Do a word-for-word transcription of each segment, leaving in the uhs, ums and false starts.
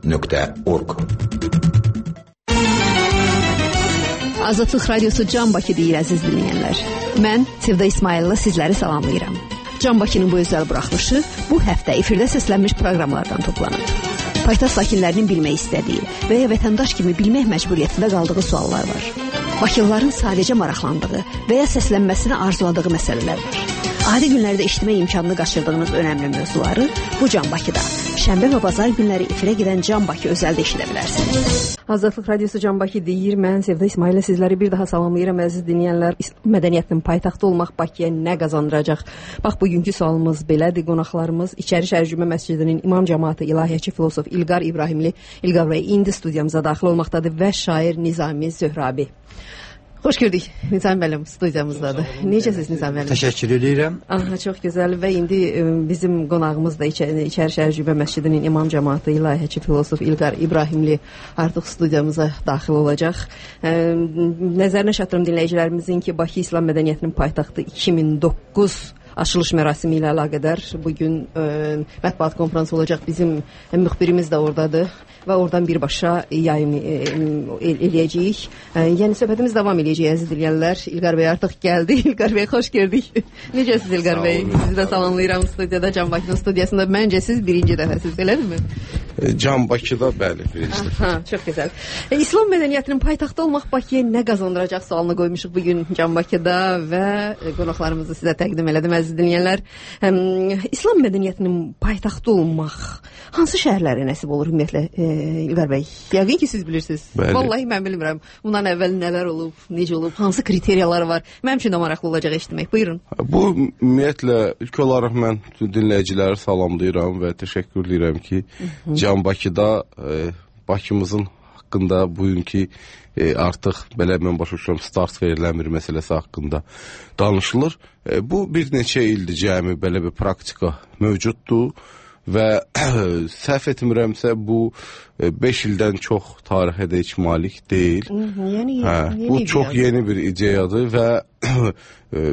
nöqtə org. Azadlıq Radiosu Can Bakı deyir əziz dinləyənlər. Mən Sevda İsmailova sizləri salamlayıram. Can Bakının bu özəl buraxılışı bu həftə efirdə səslənmiş proqramlardan toplanır. Paytaxt sakinlərinin bilmək istədiyi və ya vətəndaş kimi bilmək məcburiyyətində qaldığı suallar var. Bakılıların sadəcə maraqlandığı və ya səslənməsini arzuladığı məsələlər var. Adi günlərdə eşitmə imkanını qaçırdığınız önəmli mövzuları bu Can Bakıda, şənbə və bazar günləri efirə gedən Can Bakı özəldə eşidə bilərsiniz. Azadlıq Radiosu Can Bakı deyir, mən Sevda İsmailova sizləri bir daha salamlayıram əziz dinləyənlər. Mədəniyyətin paytaxtı olmaq Bakıya nə qazandıracaq? Bax, bugünkü sualımız belədir. Qonaqlarımız İçəri Şərcümə Məscidinin imam cəmaatı ilahiyyatçı filosof İlqar İbrahimli. İlqar bəy indi studiyamıza daxil olmaqdadır və şair Nizami Zöhrabi. Xoş gördük. Nizami müəllim studiyamızdadır. Necəsiz Nizami müəllim? Təşəkkür edirəm. Aha, çox gözəl və indi bizim qonağımız da İçəri Şərcümə Məscidinin imam cəmaatı ilahiyyatçı filosof İlqar İbrahimli artıq studiyamıza daxil olacaq. Nəzərinə çatdırım dinləyicilərimizin ki, Bakı İslam mədəniyyətinin paytaxtı iki min doqquz açılış mərasimi ilə əlaqədar bugün e, mətbuat konfransı olacaq. Bizim müxbirimiz də oradadır və oradan birbaşa yayım e, el, eləyəcəyik. E, yəni söhbətimiz davam eləyəcək əziz dinləyənlər. İlqar bəy artıq gəldi. İlqar bəy xoş gördük. Necəsiz İlqar bəy? Sizi də salamlayıram studiyada, Can Bakının studiyasında. Məncə siz birinci dəfəsiz, elədirmi? Can Bakıda bəli, birinci dəfə. Çox gözəl. E, İslam mədəniyyətinin paytaxtı olmaq Bakıya nə qazandıracaq sualını qoymuşuq bugün Can Bakıda və e, qonaqlarımızı sizə təqdim elədim əziz dinləyənlər. Həm, İslam mədəniyyətinin paytaxtı olmaq hansı şəhərlərə nəsib olur ümumiyyətlə e, İlqar bəy? Yəqin ki siz bilirsiniz. Bəli. Vallahi mən bilmirəm. Bundan əvvəl nələr olub, necə olub, hansı kriteriyalar var? Mənim üçün də maraqlı olacaq eşitmək. Buyurun. Bu ümumiyyətlə ilk olaraq mən dinləyiciləri salamlayıram və təşəkkür edirəm ki, Hı-hı. Can Bakıda e, Bakımızın haqqında bugünkü e, artıq belə mən başa düşürəm start verilən bir məsələsi haqqında danışılır. E, bu bir neçə ildir cəmi belə bir praktika mövcuddur və səhv etmirəmsə bu beş ildən çox tarixə də heç malik deyil. Hı-hı, yeni, hə, yeni bu çox ideyadır. yeni bir ideyadır və e,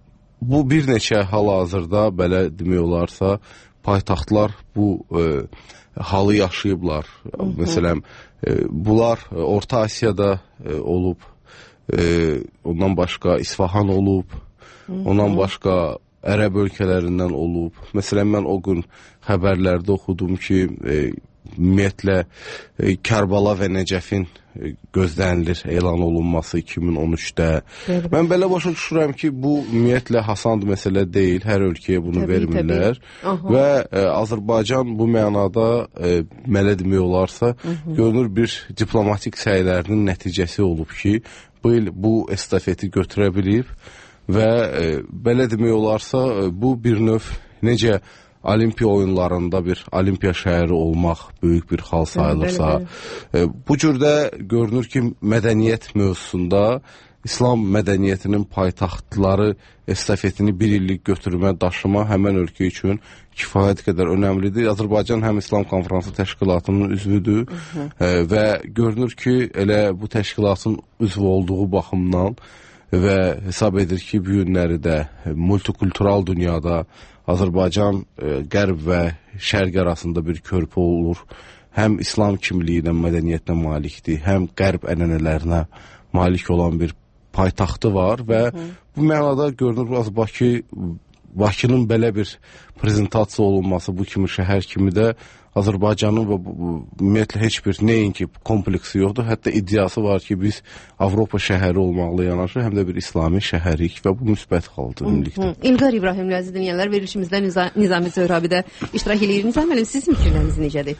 bu bir neçə hal-hazırda belə demək olarsa paytaxtlar bu e, halı yaşayıblar. Hı-hı. Məsələn, e, bunlar Orta Asiyada e, olub, e, ondan başqa İsfahan olub, Hı-hı. ondan başqa Ərəb ölkələrindən olub. Məsələn, mən o gün xəbərlərdə oxudum ki, e, ümumiyyətlə e, Kərbala və Nəcəfin e, gözlənilir elan olunması iki min on üçdə. Bəli. Mən belə başa düşürəm ki, bu ümumiyyətlə hasand məsələ deyil. Hər ölkəyə bunu təbii, vermirlər. Təbii. Və e, Azərbaycan bu mənada e, mələ demək olarsa, Hı-hı. görünür bir diplomatik səylərinin nəticəsi olub ki, bu il bu estafeti götürə bilib və e, belə demək olarsa, e, bu bir növ necə Olimpiya oyunlarında bir Olimpiya şəhəri olmaq böyük bir xal sayılırsa, bəli, bəli. E, bu cürdə görünür ki, mədəniyyət mövzusunda İslam mədəniyyətinin paytaxtları estafetini bir illik götürmə, daşıma həmən ölkə üçün kifayət qədər önəmlidir. Azərbaycan həm İslam konfransı təşkilatının üzvüdür e, və görünür ki, elə bu təşkilatın üzvü olduğu baxımdan və hesab edir ki, bu günləri də multikultural dünyada Azərbaycan e, qərb və şərq arasında bir körpü olur. Həm İslam kimliyinə, mədəniyyətinə malikdir, həm qərb ənənələrinə malik olan bir paytaxtı var və Hı. bu mənada görünür az Bakı, Bakının belə bir prezentasiya olunması bu kimi şəhər kimi də Azərbaycanın və ümumiyyətlə heç bir nəinki kompleksi yoxdur. Hətta iddiası var ki, biz Avropa şəhəri olmaqla yanaşı, həm də bir İslami şəhərik və bu müsbət haldır ümumilikdə. İlqar İbrahimli əziz dinləyənlər, verilişimizdə Nizami Zöhrabidə iştirak edir. Nizami müəllim, sizin fikirləriniz necədir?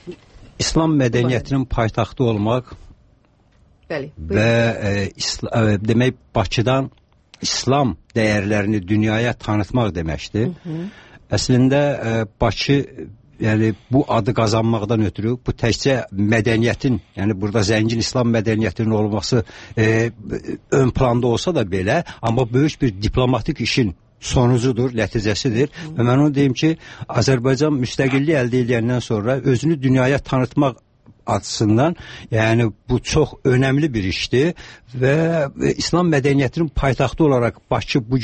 İslam mədəniyyətinin paytaxtı olmaq Bəli, və e, isla, e, demək Bakıdan İslam dəyərlərini dünyaya tanıtmaq deməkdir. Hı -hı. Əslində e, Bakı yəni bu adı qazanmaqdan ötürü bu təkcə mədəniyyətin, yəni burada zəngin İslam mədəniyyətinin olması e, ön planda olsa da belə, amma böyük bir diplomatik işin sonucudur, nəticəsidir. Hı. Və mən onu deyim ki, Azərbaycan müstəqillik əldə edəndən sonra özünü dünyaya tanıtmaq açısından, yəni bu çox önəmli bir işdir və İslam mədəniyyətinin paytaxtı olaraq Bakı bugün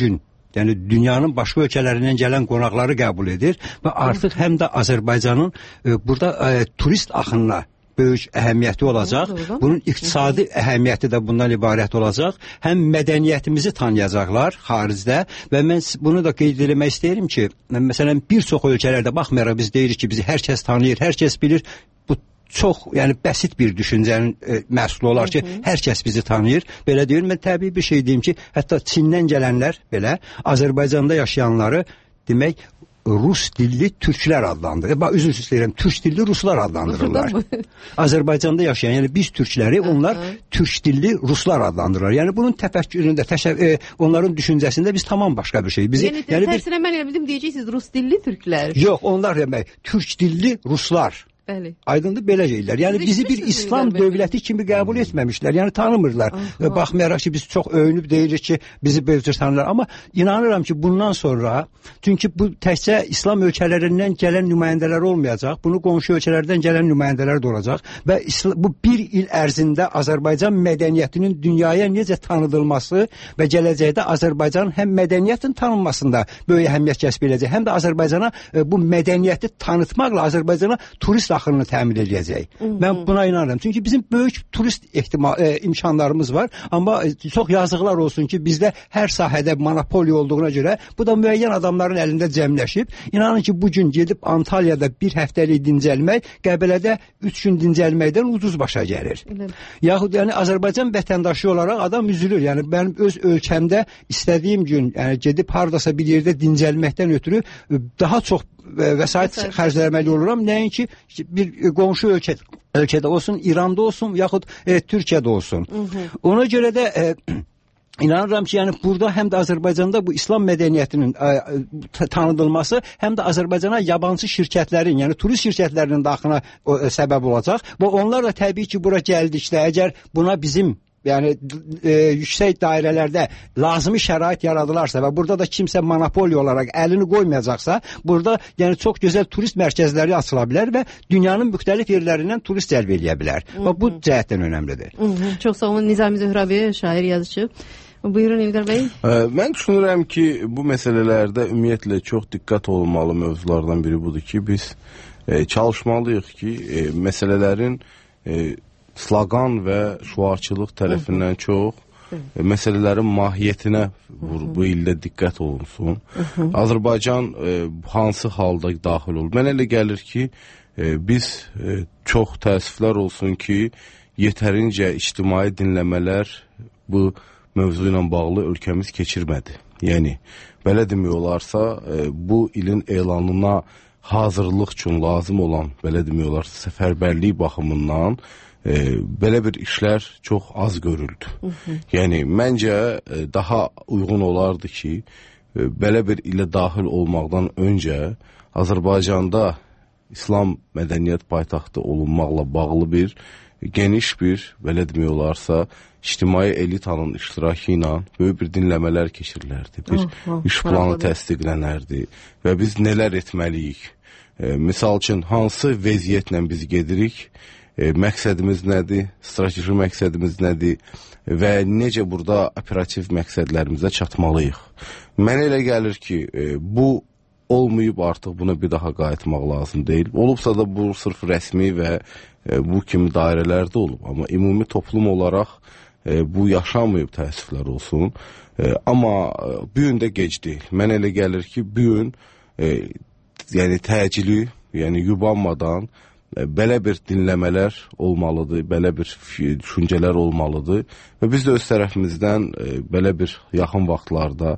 yəni dünyanın başqa ölkələrindən gələn qonaqları qəbul edir və artıq həm də Azərbaycanın e, burada e, turist axınına böyük əhəmiyyəti olacaq. Bunun iqtisadi əhəmiyyəti də bundan ibarət olacaq. Həm mədəniyyətimizi tanıyacaqlar xaricdə və mən bunu da qeyd etmək istəyirəm ki, məsələn bir çox ölkələrdə baxmayaraq biz deyirik ki, bizi hər kəs tanıyır, hər kəs bilir. Bu çox, yəni bəsit bir düşüncənin e, məhsulu olar ki, hər kəs bizi tanıyır. Belə deyir, mən təbii bir şey deyim ki, hətta Çindən gələnlər belə Azərbaycanda yaşayanları demək Rus dilli türklər adlandırır. Bax, üzr istəyirəm, türk dilli ruslar adlandırırlar. Azərbaycanda yaşayan, yəni biz türkləri onlar türk dilli ruslar adlandırırlar. Yəni bunun təfəkküründə, təşəv e, onların düşüncəsində biz tamam başqa bir şey. Bizi, yəni, yəni tərsinə bir... mən elə bildim deyəcəksiniz Rus dilli türklər. Yox, onlar demək türk dilli ruslar. Bəli. Aydındır, belə şeylər. Yəni bizi bir İslam dövləti kimi qəbul etməmişlər. Yəni tanımırlar. Aha. Baxmayaraq ki, biz çox öyünüb deyirik ki, bizi böyütür tanırlar. Amma inanıram ki, bundan sonra, çünki bu təkcə İslam ölkələrindən gələn nümayəndələr olmayacaq. Bunu qonşu ölkələrdən gələn nümayəndələr də olacaq. Və bu bir il ərzində Azərbaycan mədəniyyətinin dünyaya necə tanıdılması və gələcəkdə Azərbaycanın həm mədəniyyətin tanınmasında böyük əhəmiyyət kəsb edəcək, həm də Azərbaycana bu mədəniyyəti tanıtmaqla Azərbaycana turist axınını təmin edəcək. Mən buna inanıram. Çünki bizim böyük turist ehtimal, e, imkanlarımız var. Amma e, çox yazıqlar olsun ki, bizdə hər sahədə monopoliya olduğuna görə bu da müəyyən adamların əlində cəmləşib. İnanın ki, bugün gedib Antalyada bir həftəlik dincəlmək Qəbələdə üç gün dincəlməkdən ucuz başa gəlir. Elə. Yaxud yəni Azərbaycan vətəndaşı olaraq adam üzülür. Yəni mənim öz ölkəmdə istədiyim gün yəni gedib hardasa bir yerdə dincəlməkdən ötürü daha çox vəsait xərcləməli oluram. Nəinki bir qonşu ölkə, ölkədə olsun, İranda olsun, yaxud e, Türkiyədə olsun. Hı -hı. Ona görə də e, İnanıram ki, yəni burada həm də Azərbaycanda bu İslam mədəniyyətinin ə, tanıdılması, həm də Azərbaycana yabancı şirkətlərin, yəni turist şirkətlərinin daxilına o, ə, səbəb olacaq. Və onlar da təbii ki, bura gəldikdə, əgər buna bizim yəni e, yüksək dairələrdə lazımi şərait yaradılarsa və burada da kimsə monopoliya olaraq əlini qoymayacaqsa, burada yəni çox gözəl turist mərkəzləri açıla bilər və dünyanın müxtəlif yerlərindən turist cəlb edə bilər. Və bu cəhətdən önəmlidir. Hı -hı. Çox sağ olun Nizami Zöhrəbi, şair, yazıcı. Buyurun İlqar bəy. Mən düşünürəm ki, bu məsələlərdə ümumiyyətlə çox diqqət olunmalı mövzulardan biri budur ki, biz e, çalışmalıyıq ki, e, məsələlərin e, slogan və şuarçılıq tərəfindən çox e, məsələlərin mahiyyətinə vur, bu ildə diqqət olunsun. Hı -hı. Azərbaycan e, hansı halda daxil olur? Mənə elə gəlir ki, e, biz e, çox təəssüflər olsun ki, yetərincə ictimai dinləmələr bu mövzu ilə bağlı ölkəmiz keçirmədi. Yəni, belə demək olarsa, e, bu ilin elanına hazırlıq üçün lazım olan, belə demək olarsa, səfərbərlik baxımından e, belə bir işlər çox az görüldü. Hı -hı. Yəni, məncə e, daha uyğun olardı ki, e, belə bir ilə daxil olmaqdan öncə Azərbaycanda İslam mədəniyyət paytaxtı olunmaqla bağlı bir geniş bir, belə demək olarsa, ictimai elitanın iştirakı ilə böyük bir dinləmələr keçirilərdi. Bir oh, oh, iş planı təsdiqlənərdi və biz nələr etməliyik? E, misal üçün, hansı vəziyyətlə biz gedirik? E, məqsədimiz nədir? Strateji məqsədimiz nədir? Və necə burada operativ məqsədlərimizə çatmalıyıq? Mənə elə gəlir ki, e, bu olmayıb artıq buna bir daha qayıtmaq lazım deyil. Olubsa da bu sırf rəsmi və e, bu kimi dairələrdə olub. Amma ümumi toplum olaraq e, bu yaşanmayıb, təəssüflər olsun. E, amma e, bu gün də gec deyil. Mənə elə gəlir ki, bu gün e, yəni təcili, yəni yubanmadan e, belə bir dinləmələr olmalıdır, belə bir düşüncələr olmalıdır. Və biz də öz tərəfimizdən e, belə bir yaxın vaxtlarda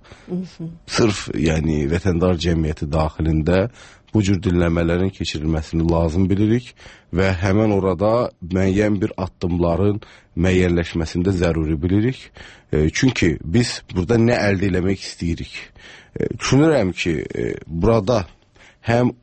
sırf yəni vətəndar cəmiyyəti daxilində bu cür dinləmələrin keçirilməsini lazım bilirik və həmən orada müəyyən bir addımların müəyyənləşməsində zəruri bilirik. E, çünki biz burada nə əldə eləmək istəyirik? E, düşünürəm ki, e, burada həm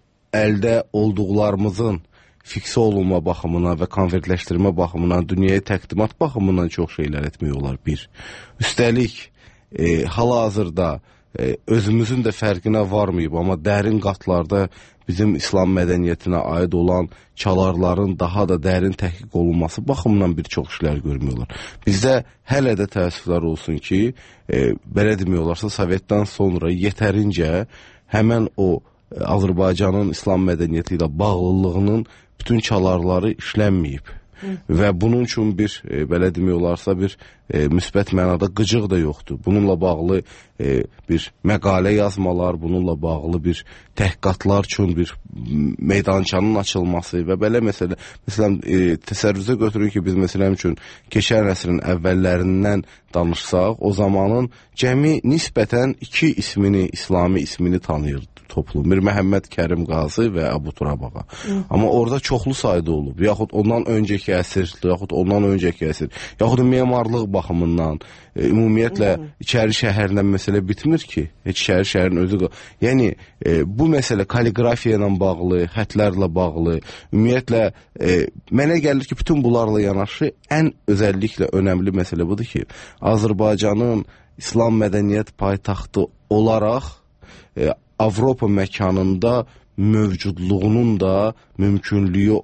əldə olduqlarımızın fiksə olunma baxımından və konvertləşdirmə baxımından, dünyaya təqdimat baxımından çox şeylər etmək olar bir. Üstəlik, e, hal-hazırda e, özümüzün də fərqinə varmayıb, amma dərin qatlarda bizim İslam mədəniyyətinə aid olan çalarların daha da dərin təhqiq olunması baxımından bir çox işlər görmüyorlar. Bizdə hələ də təəssüflər olsun ki, e, belə demək olarsa, Sovetdən sonra yetərincə həmən o e, Azərbaycanın İslam mədəniyyəti ilə bağlılığının bütün çalarları işlənməyib. Hı. Və bunun üçün bir, e, belə demək olarsa, bir e, müsbət mənada qıcıq da yoxdur. Bununla bağlı e, bir məqalə yazmalar, bununla bağlı bir təhqiqatlar üçün bir meydançanın açılması və belə məsələ, məsələn, e, təsəvvürünüzə götürün ki, biz məsələn üçün keçən əsrin əvvəllərindən danışsaq, o zamanın cəmi nisbətən iki ismini, İslami ismini tanıyırdı toplum. Bir Məhəmməd Kərim Qazi və Əbu Turab ağa. Amma orada çoxlu sayda olub. Yaxud ondan öncəki əsr, yaxud ondan öncəki əsr, yaxud memarlıq baxımından, e, ümumiyyətlə Hı. içəri şəhərlə məsələ bitmir ki. Heç içəri şəhərin özü... Yəni, e, bu məsələ kaliqrafiya ilə bağlı, xətlərlə bağlı, ümumiyyətlə, e, mənə gəlir ki, bütün bunlarla yanaşı ən özəlliklə önəmli məsələ budur ki, Azərbaycanın İslam mədəniyyət paytaxtı olaraq e, Avropa məkanında mövcudluğunun da mümkünlüyü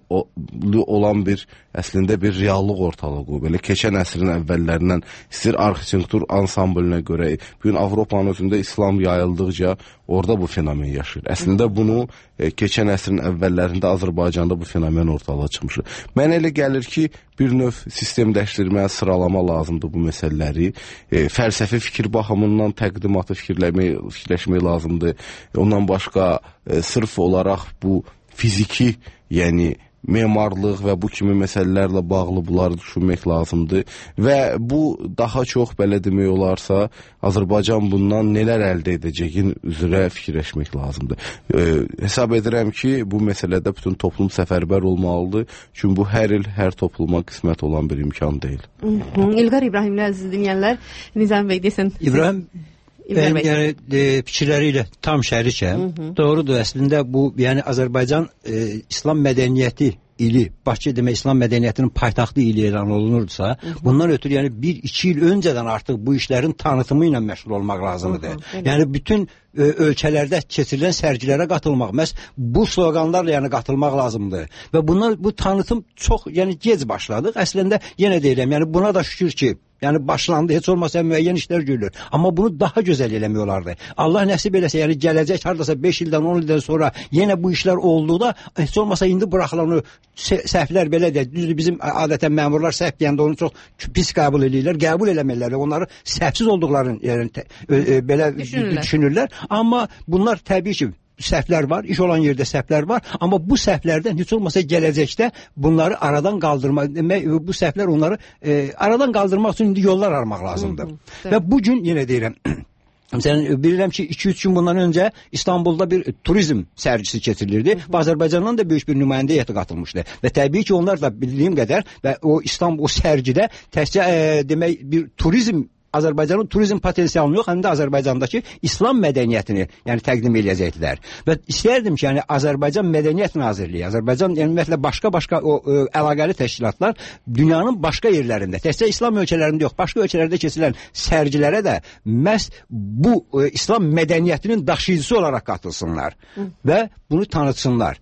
olan bir, əslində bir reallıq ortalığı. Belə keçən əsrin əvvəllərindən istir arxitektur ansamblinə görə, bugün Avropanın özündə İslam yayıldıqca orada bu fenomen yaşayır. Əslində bunu e, keçən əsrin əvvəllərində Azərbaycanda bu fenomen ortalığa çıxmışdır. Mənə elə gəlir ki, bir növ sistemləşdirmə, sıralama lazımdır bu məsələləri. E, fəlsəfi fikir baxımından təqdimatı fikirləmək, fikirləşmək lazımdır. Ondan başqa e, sırf olaraq bu fiziki, yəni memarlıq və bu kimi məsələlərlə bağlı bunları düşünmək lazımdır və bu daha çox, belə demək olarsa, Azərbaycan bundan nələr əldə edəcəyin üzrə fikirləşmək lazımdır. E, hesab edirəm ki, bu məsələdə bütün toplum səfərbər olmalıdır, çünki bu hər il hər topluma qismət olan bir imkan deyil. İlqar İbrahimli əziz dinləyənlər, Nizami bəy desən. İbrahim Ben yani e, fikirleriyle tam şərikəm. Doğrudur, əslində bu, yəni Azərbaycan e, İslam mədəniyyəti ili, Bakı demək İslam mədəniyyətinin paytaxtı ili elan olunursa, hı -hı. bundan ötürü yəni bir iki il öncədən artıq bu işlərin tanıtımı ilə məşğul olmaq lazımdır. Hı -hı, yəni bütün e, ölkələrdə keçirilən sərgilərə qatılmaq, məhz bu sloqanlarla yəni qatılmaq lazımdır. Və bunlar, bu tanıtım çox, yəni gec başladıq. Əslində yenə deyirəm, yəni buna da şükür ki, yəni başlandı, heç olmasa müəyyən işlər görülür. Amma bunu daha gözəl eləmək olardı. Allah nəsib eləsə, yəni gələcək hardasa beş ildən, on ildən sonra yenə bu işlər olduqda, heç olmasa indi buraxılan o səhvlər belə də, düzdür, bizim adətən məmurlar səhv deyəndə onu çox pis qəbul edirlər, qəbul eləmirlər və onları səhvsiz olduqlarını yəni, e, e, belə düşünürlər. düşünürlər. Amma bunlar təbii ki, səhvlər var, iş olan yerdə səhvlər var, amma bu səhvlərdən heç olmasa gələcəkdə bunları aradan qaldırmaq, demək, bu səhvlər onları e, aradan qaldırmaq üçün indi yollar aramaq lazımdır. Hı -hı, və bugün yenə deyirəm, Məsələn, bilirəm ki, iki üç gün bundan öncə İstanbulda bir turizm sərgisi keçirilirdi. Hı -hı. Azərbaycandan da böyük bir nümayəndə heyəti qatılmışdı. Və təbii ki, onlar da bildiyim qədər və o İstanbul, o sərgidə təkcə e, demək bir turizm, Azərbaycanın turizm potensialını yox, həm də Azərbaycandakı İslam mədəniyyətini yəni təqdim edəcəkdilər. Və istərdim ki, yəni Azərbaycan Mədəniyyət Nazirliyi, Azərbaycan yəni ümumiyyətlə başqa-başqa o ə, əlaqəli təşkilatlar dünyanın başqa yerlərində, təkcə İslam ölkələrində yox, başqa ölkələrdə keçirilən sərgilərə də məhz bu ə, İslam mədəniyyətinin daşıyıcısı olaraq qatılsınlar Hı. və bunu tanıtsınlar.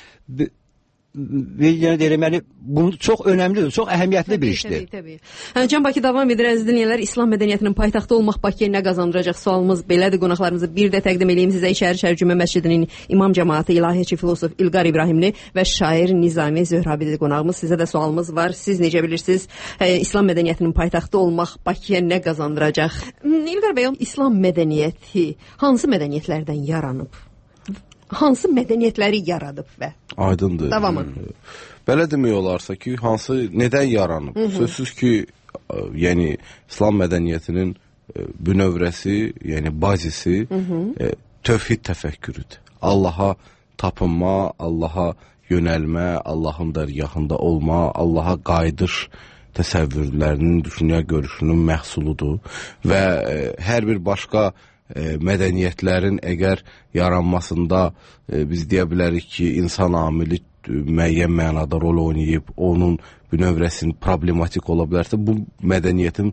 Və yəni deyirəm, yəni bu çox önəmlidir, çox əhəmiyyətli bir işdir. Təbii, təbii. Hə, Can Bakı davam edir, əziz dinləyənlər. İslam mədəniyyətinin paytaxtı olmaq Bakıya nə qazandıracaq sualımız belədir. Qonaqlarımızı bir də təqdim edeyim sizə. İçəri Cümə Məscidinin imam cəmaatı, ilahiyyatçı filosof İlqar İbrahimli və şair Nizami Zöhrəbidir qonağımız. Sizə də sualımız var. Siz necə bilirsiniz? Hə, İslam mədəniyyətinin paytaxtı olmaq Bakıya nə qazandıracaq? İlqar bəy, İslam mədəniyyəti hansı mədəniyyətlərdən yaranıb? Hansı mədəniyyətləri yaradıb və? Aydındır. Davamı. Belə demək olarsa ki, hansı, nədən yaranıb? Hı -hı. Sözsüz ki, yəni İslam mədəniyyətinin bünövrəsi, yəni bazisi Hı -hı. e, tövhid təfəkkürüdür. Allaha tapınma, Allaha yönəlmə, Allahın dərgahında olma, Allaha qayıdış təsəvvürlərinin, düşüncə görüşünün məhsuludur və e, hər bir başqa E, mədəniyyətlərin əgər yaranmasında e, biz deyə bilərik ki, insan amili e, müəyyən mənada rol oynayıb, onun bünövrəsinin problematik ola bilərsə, bu mədəniyyətin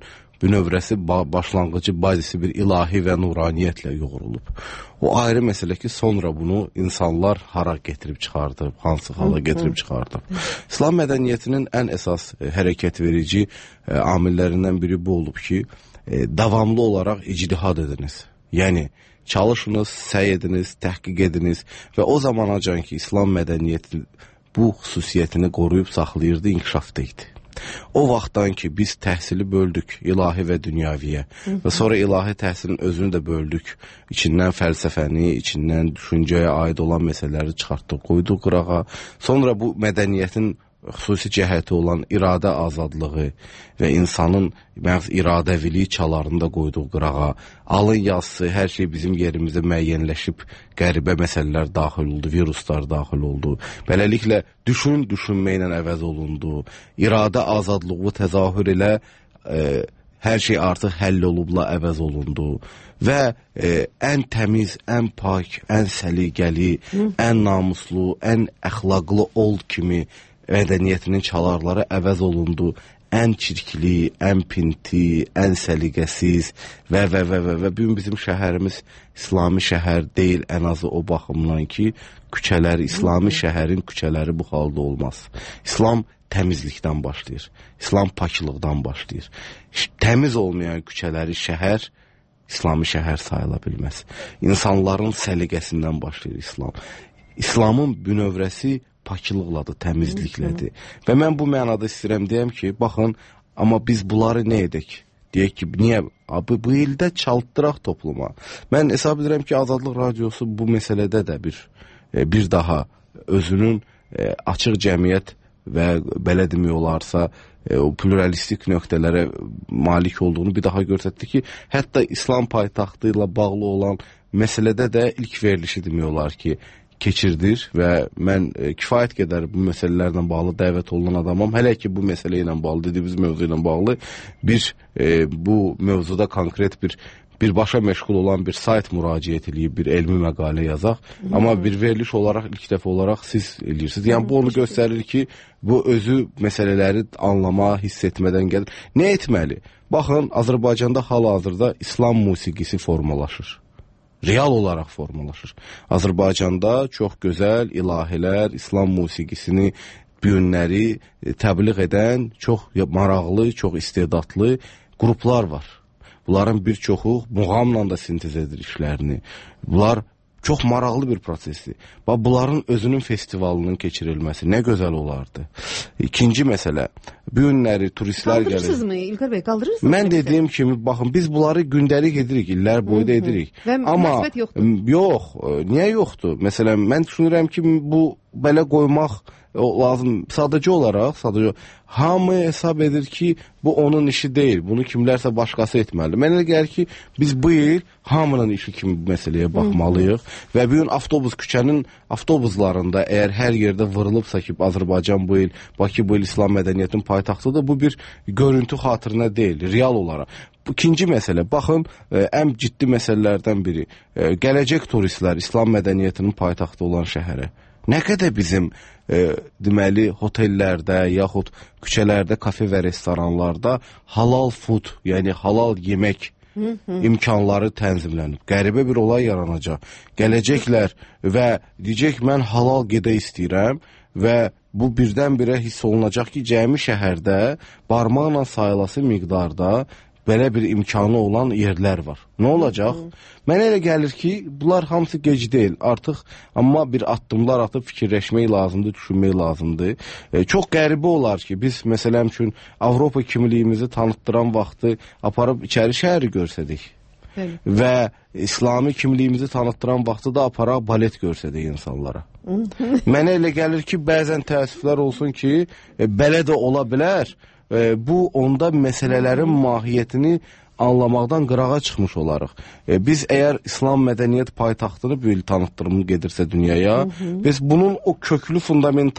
bünövrəsi, başlanğıcı, bazisi bir ilahi və nuraniyyətlə yoğrulub. O ayrı məsələ ki, sonra bunu insanlar hara getirib çıxardıb, hansı hala getirib çıxardıb. İslam mədəniyyətinin ən əsas e, hərəkət verici e, amillərindən biri bu olub ki, e, davamlı olaraq ictihad ediniz. Yəni, çalışınız, səy ediniz, təhqiq ediniz və o zamanacan ki, İslam mədəniyyəti bu xüsusiyyətini qoruyub saxlayırdı, inkişafda idi. O vaxtdan ki, biz təhsili böldük ilahi və dünyaviyə və sonra ilahi təhsilin özünü də böldük. İçindən fəlsəfəni, içindən düşüncəyə aid olan məsələləri çıxartdıq, qoyduq qırağa. Sonra bu mədəniyyətin xüsusi cəhəti olan iradə azadlığı və insanın məhz iradəviliyi çalarında qoyduğu qırağa, alın yazısı, hər şey bizim yerimizdə müəyyənləşib, qəribə məsələlər daxil oldu, viruslar daxil oldu. Beləliklə, düşün, düşünməklə əvəz olundu. İradə azadlığı təzahür ilə e, hər şey artıq həll olubla əvəz olundu. Və e, ən təmiz, ən pak, ən səliqəli, ən namuslu, ən əxlaqlı old kimi mədəniyyətinin çalarları əvəz olundu. Ən çirkli, ən pinti, ən səliqəsiz və və və və və bugün bizim şəhərimiz İslami şəhər deyil, ən azı o baxımdan ki, küçələri, İslami şəhərin küçələri bu halda olmaz. İslam təmizlikdən başlayır. İslam paklıqdan başlayır. Təmiz olmayan küçələri şəhər İslami şəhər sayıla bilməz. İnsanların səliqəsindən başlayır İslam. İslamın bünövrəsi paklıqladır, təmizliklədir. Və mən bu mənada istəyirəm deyəm ki, baxın, amma biz bunları nə edək? Deyək ki, niyə? Abi, bu ildə çaldıraq topluma. Mən hesab edirəm ki, Azadlıq Radiosu bu məsələdə də bir, bir daha özünün açıq cəmiyyət və belə demək olarsa, o pluralistik nöqtələrə malik olduğunu bir daha göstərdi ki, hətta İslam paytaxtı ilə bağlı olan məsələdə də ilk verilişi demək olar ki, keçirdir və mən e, kifayət qədər bu məsələlərlə bağlı dəvət olunan adamam. Hələ ki bu məsələ ilə bağlı, dediyimiz mövzu ilə bağlı bir e, bu mövzuda konkret bir birbaşa məşğul olan bir sayt müraciət edib, bir elmi məqalə yazaq. Hmm. Amma bir veriliş olaraq, ilk dəfə olaraq siz eləyirsiniz. Yəni bu onu göstərir ki, bu özü məsələləri anlama, hiss etmədən gəlir. Nə etməli? Baxın, Azərbaycanda hal-hazırda İslam musiqisi formalaşır. Real olaraq formalaşır. Azərbaycanda çox gözəl ilahilər, İslam musiqisini, büyünləri təbliğ edən çox maraqlı, çox istedadlı qruplar var. Bunların bir çoxu muğamla da sintez edir işlərini. Bunlar çox maraqlı bir prosesdir. Bax, bunların özünün festivalının keçirilməsi nə gözəl olardı. İkinci məsələ, bu günləri turistlər gəlir. Qaldırırsınızmı İlqar bəy, qaldırırsınız? Mən dediyim kimi, baxın, biz bunları gündəlik edirik, illər boyu da edirik. Və münasibət yoxdur. Yox, niyə yoxdur? Məsələn, mən düşünürəm ki, bu belə qoymaq lazım. Sadəcə olaraq, sadəcə hamı hesab edir ki, bu onun işi deyil. Bunu kimlərsə başqası etməli. Mənə gəlir ki, biz bu il hamının işi kimi bu məsələyə baxmalıyıq. Və bu gün avtobus küçənin avtobuslarında əgər hər yerdə vırılıbsa ki, Azərbaycan bu il, Bakı bu il İslam mədəniyyətinin paytaxtıdır, bu bir görüntü xatirinə deyil, real olaraq. İkinci məsələ, baxın, ən ciddi məsələlərdən biri, gələcək turistlər İslam mədəniyyətinin paytaxtı olan şəhərə. Nə qədər bizim e, deməli hotellərdə yaxud küçələrdə, kafe və restoranlarda halal food, yəni halal yemək Hı -hı. imkanları tənzimlənib. Qəribə bir olay yaranacaq. Gələcəklər və deyəcək, mən halal qidə istəyirəm və bu birdən-birə hiss olunacaq ki, cəmi şəhərdə barmaqla sayılası miqdarda belə bir imkanı olan yerlər var. Nə olacaq? Hı. Mənə elə gəlir ki, bunlar hamısı gec deyil artıq, amma bir addımlar atıb fikirləşmək lazımdır, düşünmək lazımdır. E, çox qəribə olar ki, biz məsələn üçün Avropa kimliyimizi tanıtdıran vaxtı aparıb içəri şəhəri görsədik. Bəli. Və İslami kimliyimizi tanıtdıran vaxtı da aparaq balet görsədik insanlara. Mənə elə gəlir ki, bəzən təəssüflər olsun ki, e, belə də ola bilər. E, bu onda məsələlərin mahiyyətini anlamaqdan qırağa çıxmış olarıq. E, biz əgər İslam mədəniyyət paytaxtını bu il tanıtdırımı gedirsə dünyaya, hı -hı. biz bunun o köklü fundamental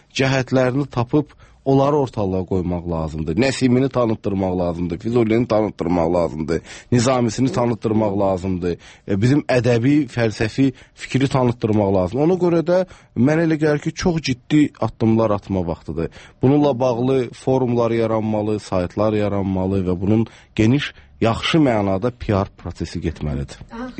cəhətlərini tapıb onları ortalığa qoymaq lazımdır. Nəsimini tanıtdırmaq lazımdır, Füzulini tanıtdırmaq lazımdır, Nizamisini tanıtdırmaq lazımdır, bizim ədəbi, fəlsəfi fikri tanıtdırmaq lazımdır. Ona görə də mənə elə gəlir ki, çox ciddi addımlar atma vaxtıdır. Bununla bağlı forumlar yaranmalı, saytlar yaranmalı və bunun geniş, yaxşı mənada P R prosesi getməlidir.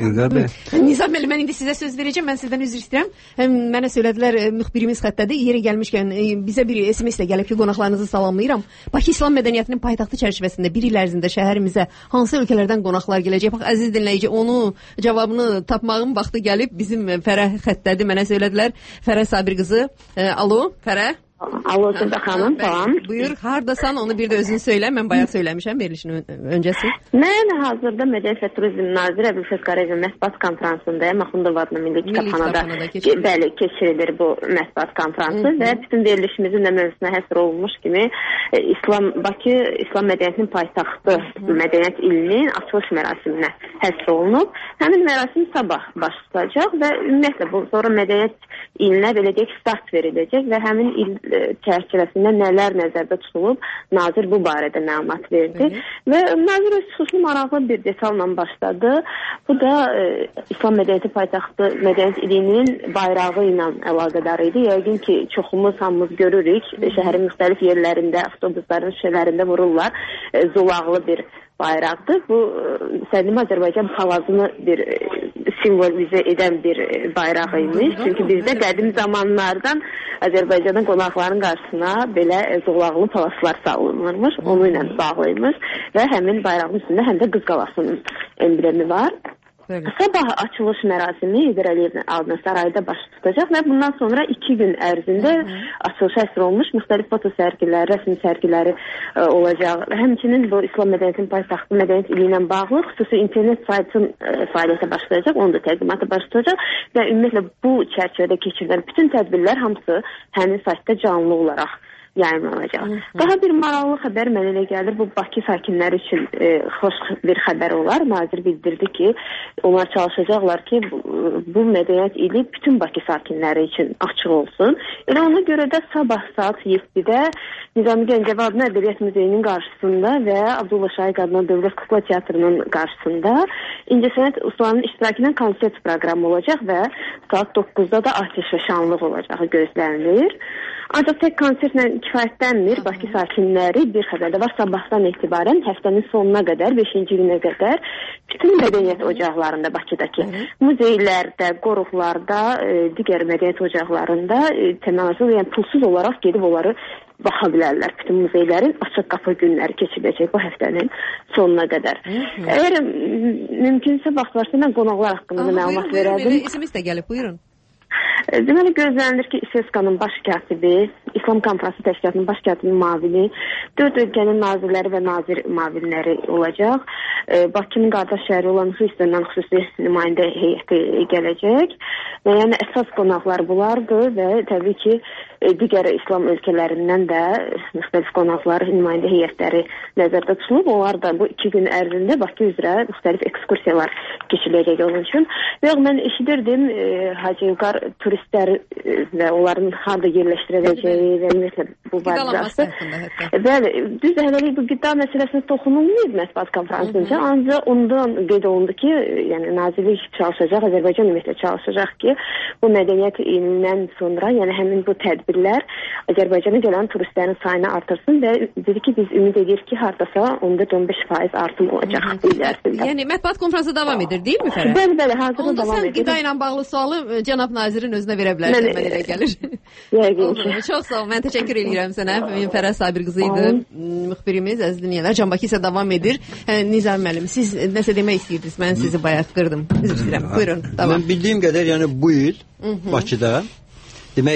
Nizam müəllim, mən indi sizə söz verəcəm, mən sizdən üzr istəyirəm. Mənə söylədilər, müxbirimiz xəttədir, yeri gəlmişkən bizə bir S M S də gəlib ki, qonaqlarınızı salamlayıram. Bakı İslam mədəniyyətinin paytaxtı çərçivəsində bir il ərzində şəhərimizə hansı ölkələrdən qonaqlar gələcək? Bax, əziz dinləyici, onu cavabını tapmağın vaxtı gəlib, bizim Fərə xəttədir, mənə söylədilər. Fərə Sabir qızı, alo, Fərə. Alo, Sevda xanım, salam. Buyur, hardasan, onu bir də özün söylə. Mən bayaq söyləmişəm verilişin öncəsi. Mən hazırda Mədəniyyət və Turizm Naziri Əbülfəz Qarayevin mətbuat konfransındayım. Axundov adlı Milli Kitabxanada bəli, keçirilir bu mətbuat konfransı Hı -hı. və bütün verilişimizin də mövzusuna həsr olunmuş kimi e, İslam Bakı İslam mədəniyyətinin paytaxtı mədəniyyət ilinin açılış mərasiminə həsr olunub. Həmin mərasim sabah baş tutacaq və ümumiyyətlə bu sonra mədəniyyət ilinə belə deyək start veriləcək və həmin il çərçivəsində nələr nəzərdə tutulub, nazir bu barədə məlumat verdi. Hı -hı. Və nazir öz xüsusi maraqlı bir detalla başladı. Bu da e, İslam mədəniyyəti paytaxtı mədəniyyət ilinin bayrağı ilə əlaqədar idi. Yəqin ki, çoxumuz hamımız görürük. Hı -hı. Şəhərin müxtəlif yerlərində, avtobusların şəhərlərində vururlar. E, zolaqlı bir bayraqdır. Bu Səlim Azərbaycan palazını bir e, simvolizə edən bir e, bayraq imiş. Çünki bizdə qədim zamanlardan Azərbaycanın qonaqların qarşısına belə e, zolaqlı palaslar salınırmış. Onu ilə bağlıymış və həmin bayrağın üstündə həm də Qız Qalasının emblemi var. Bəli. Sabah açılış mərasimi İlqar Əliyevin adına sarayda baş tutacaq və bundan sonra iki gün ərzində Hı -hı. açılış həsr olmuş müxtəlif foto sərgiləri, rəsmi sərgiləri e, olacaq. Həmçinin bu İslam mədəniyyətinin paytaxtı mədəniyyət ili ilə bağlı xüsusi internet saytın e, fəaliyyətə başlayacaq, onun da təqdimatı başlayacaq və ümumiyyətlə bu çərçivədə keçirilən bütün tədbirlər hamısı həmin saytda canlı olaraq yayınlanacaq. Hı -hı. Daha bir maraqlı xəbər mənə elə gəlir, bu Bakı sakinləri üçün e, xoş bir xəbər olar. Nazir bildirdi ki, onlar çalışacaqlar ki, bu, bu mədəniyyət ili bütün Bakı sakinləri üçün açıq olsun. Elə ona görə də sabah saat yeddidə Nizami Gəncəvi adına Ədəbiyyat Muzeyinin qarşısında və Abdullah Şaiq adına Dövlət Kukla Teatrının qarşısında İncəsənət ustalarının iştirakı ilə konsert proqramı olacaq və saat doqquzda da atəş və şanlıq olacağı gözlənilir. Ancaq tək konsertlə kifayətlənmir. Bakı sakinləri bir xəbərdə var, sabahdan etibarən həftənin sonuna qədər, beşinci günə qədər bütün mədəniyyət ocaqlarında Bakıdakı Hı -hı. muzeylərdə, qoruqlarda, e, digər mədəniyyət ocaqlarında e, təməl yəni pulsuz olaraq gedib onları baxa bilərlər. Bütün muzeylərin açıq qapı günləri keçiriləcək bu həftənin sonuna qədər. Hı -hı. Əgər mümkünsə vaxt varsa mən qonaqlar haqqında Aha, məlumat buyurun, verərdim. Buyurun, isimiz də gəlib, buyurun. Deməli, gözlənilir ki, İSESKA'nın baş katibi, İslam Konfransı Təşkilatının baş katibi mavini, dörd ölkənin nazirləri və nazir mavinləri olacaq. E, Bakının qardaş şəhəri olan Hüsnündən xüsusi nümayəndə heyəti gələcək. Və yəni əsas qonaqlar bunlardır və təbii ki, e, digər İslam ölkələrindən də müxtəlif qonaqlar, nümayəndə heyətləri nəzərdə tutulub. Onlar da bu iki gün ərzində Bakı üzrə müxtəlif ekskursiyalar keçiriləcək onun üçün. Və mən eşidirdim e, Hacı Yuqar turistləri və onların harada yerləşdiriləcəyi və ümumiyyətlə bu barədə. Bəli, düz hələlik bu qida məsələsinə toxunulmayıb mətbuat konfransında, ancaq ondan qeyd olundu ki, yəni nazirlik çalışacaq, Azərbaycan ümumiyyətlə çalışacaq ki, bu mədəniyyət ilindən sonra, yəni həmin bu tədbirlər Azərbaycana gələn turistlərin sayını artırsın və dedi ki, biz ümid edirik ki, hardasa on dörd on beş faiz artım olacaq bu il ərzində. Yəni mətbuat konfransı davam edir, deyil mi Fərə? Bəli, bəli, hazırda Onda davam edir. Onda sən qida ilə bağlı sualı cənab nazirin özünə verə bilərsən, mən elə gəlir. Yəqin ki. Çox sağ ol, mən təşəkkür edirəm sənə. Fərə Sabir qızı idi, müxbirimiz, əziz dinləyənlər. Can Bakı isə davam edir. Nizam müəllim, siz nəsə demək istəyirdiniz? Mən sizi bayaq qırdım. Üzr istəyirəm. Buyurun, davam. Mən bildiyim qədər, yəni bu il Bakıda demək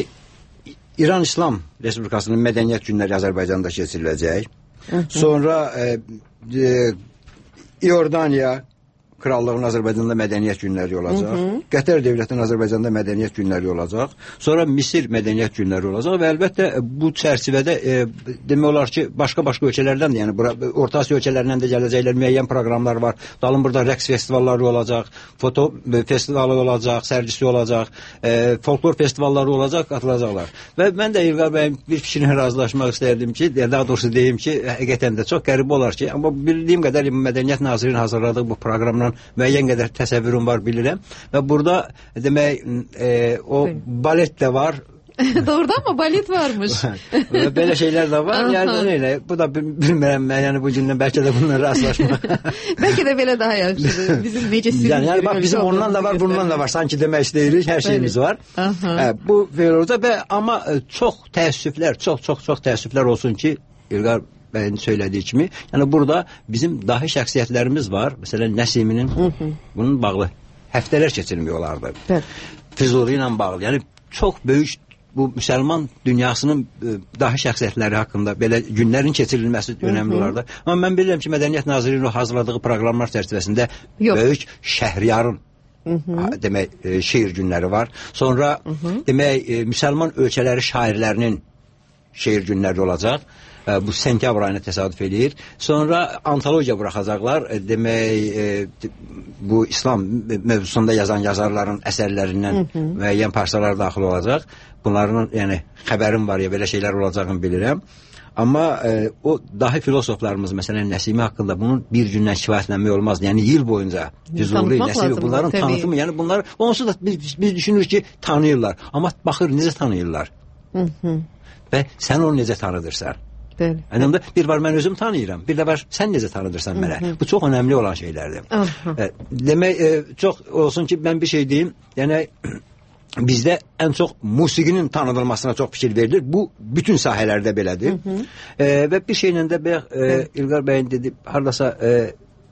İran İslam Respublikasının mədəniyyət günləri Azərbaycanda keçiriləcək. Sonra e, e, İordaniya, Krallığın Azərbaycanda mədəniyyət günləri olacaq. Hı -hı. Qətər dövlətinin Azərbaycanda mədəniyyət günləri olacaq. Sonra Misir mədəniyyət günləri olacaq və əlbəttə bu çərçivədə e, demək olar ki, başqa-başqa ölkələrdən də, yəni bura, Orta Asiya ölkələrindən də gələcəklər, müəyyən proqramlar var. Dalın burada rəqs festivalları olacaq, foto festivalı olacaq, sərgisi olacaq, e, folklor festivalları olacaq, qatılacaqlar. Və mən də İlqar bəyin bir fikrinə razılaşmaq istərdim ki, daha doğrusu deyim ki, həqiqətən də çox qəribə olar ki, amma bildiyim qədər Mədəniyyət Nazirinin hazırladığı bu proqramla müəyyən qədər təsəvvürüm var, bilirəm. Və burada demək e, o balet də var. Doğrudan mı? Balet varmış. Belə şeylər də var. Yəni elə, bu da bilmirəm mən, yəni bu gündən bəlkə də bununla rastlaşmaq. Bəlkə də belə daha yaxşıdır. Bizim necə sürücü. Yəni, yəni bax, bizim ondan da var, bundan da var. Sanki demək istəyirik, hər şeyimiz var. Hə, bu belə olacaq və amma çox təəssüflər, çox çox çox təəssüflər olsun ki, İlqar bəyin söylədiyi kimi, yəni burada bizim dahi şəxsiyyətlərimiz var. Məsələn, Nəsiminin bunun bağlı həftələr keçirmək olardı. Füzuli ilə bağlı. Yəni çox böyük bu müsəlman dünyasının e, dahi şəxsiyyətləri haqqında belə günlərin keçirilməsi önəmli olardı. Amma mən bilirəm ki, Mədəniyyət Nazirinin hazırladığı proqramlar çərçivəsində Yox. böyük Şəhriyarın Hı -hı. demək e, şeir günləri var. Sonra Hı -hı. demək e, müsəlman ölkələri şairlərinin şeir günləri olacaq. Bu sentyabr ayına təsadüf eləyir. Sonra antologiya buraxacaqlar. Demək, e, bu İslam mövzusunda yazan yazarların əsərlərindən müəyyən parçalar daxil olacaq. Bunların, yəni, xəbərim var ya, belə şeylər olacağını bilirəm. Amma e, o dahi filosoflarımız, məsələn, Nəsimi haqqında bunun bir gündən kifayətlənmək olmaz. Yəni, yıl boyunca Füzuli, Nəsimi, bunların tabii. tanıtımı, yəni bunlar, onsuz da biz, biz düşünürük ki, tanıyırlar. Amma baxır, necə tanıyırlar? Hı -hı. Və sən onu necə tanıdırsan? Bəli. Yəni, bir var mən özüm tanıyıram, bir də var sən necə tanıdırsan mənə. Hı -hı. Bu çox önəmli olan şeylərdir. E, demək, e, çox olsun ki, mən bir şey deyim, yəni bizdə ən çox musiqinin tanıdılmasına çox fikir verilir. Bu bütün sahələrdə belədir. Hı -hı. E, və bir şeylə də e, İlqar bəyin dedi, haradasa e,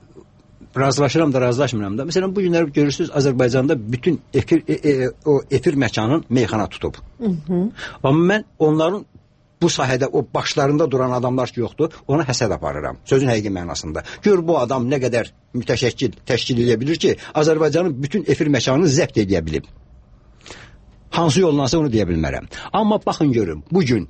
razılaşıram da, razılaşmıram da. Məsələn, bu günlər görürsünüz, Azərbaycanda bütün efir, e, e, o efir məkanın meyxana tutub. Hı -hı. Amma mən onların bu sahədə o başlarında duran adamlar ki yoxdur, ona həsəd aparıram. Sözün həqiqi mənasında. Gör bu adam nə qədər mütəşəkkil təşkil edə bilir ki, Azərbaycanın bütün efir məkanını zəbt edə bilib. Hansı yollansa onu deyə bilmərəm. Amma baxın görün, bugün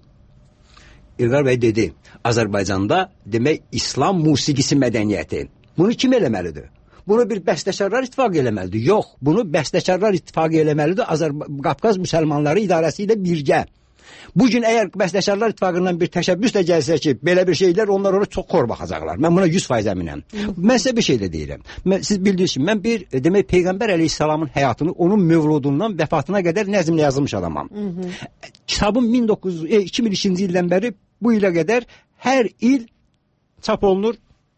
İlqar bəy dedi, Azərbaycanda demək İslam musiqisi mədəniyyəti. Bunu kim eləməlidir? Bunu bir bəstəkarlar ittifaqı eləməlidir. Yox, bunu bəstəkarlar ittifaqı eləməlidir Qafqaz müsəlmanları idarəsi ilə birgə. Bugün əgər bəstəkarlar ittifaqından bir təşəbbüs də gəlsə ki, belə bir şeylər, onlar ona çox xor baxacaqlar. Mən buna yüz faiz əminəm. Mən sizə bir şey də deyirəm. Mən, siz bildiyiniz kimi, mən bir, demək, Peyğəmbər əleyhissalamın həyatını, onun mövludundan vəfatına qədər nəzmlə yazılmış adamam. Hı -hı. Kitabım min doqquz yüz, e, iki min ikinci ildən bəri bu ilə qədər hər il çap olunur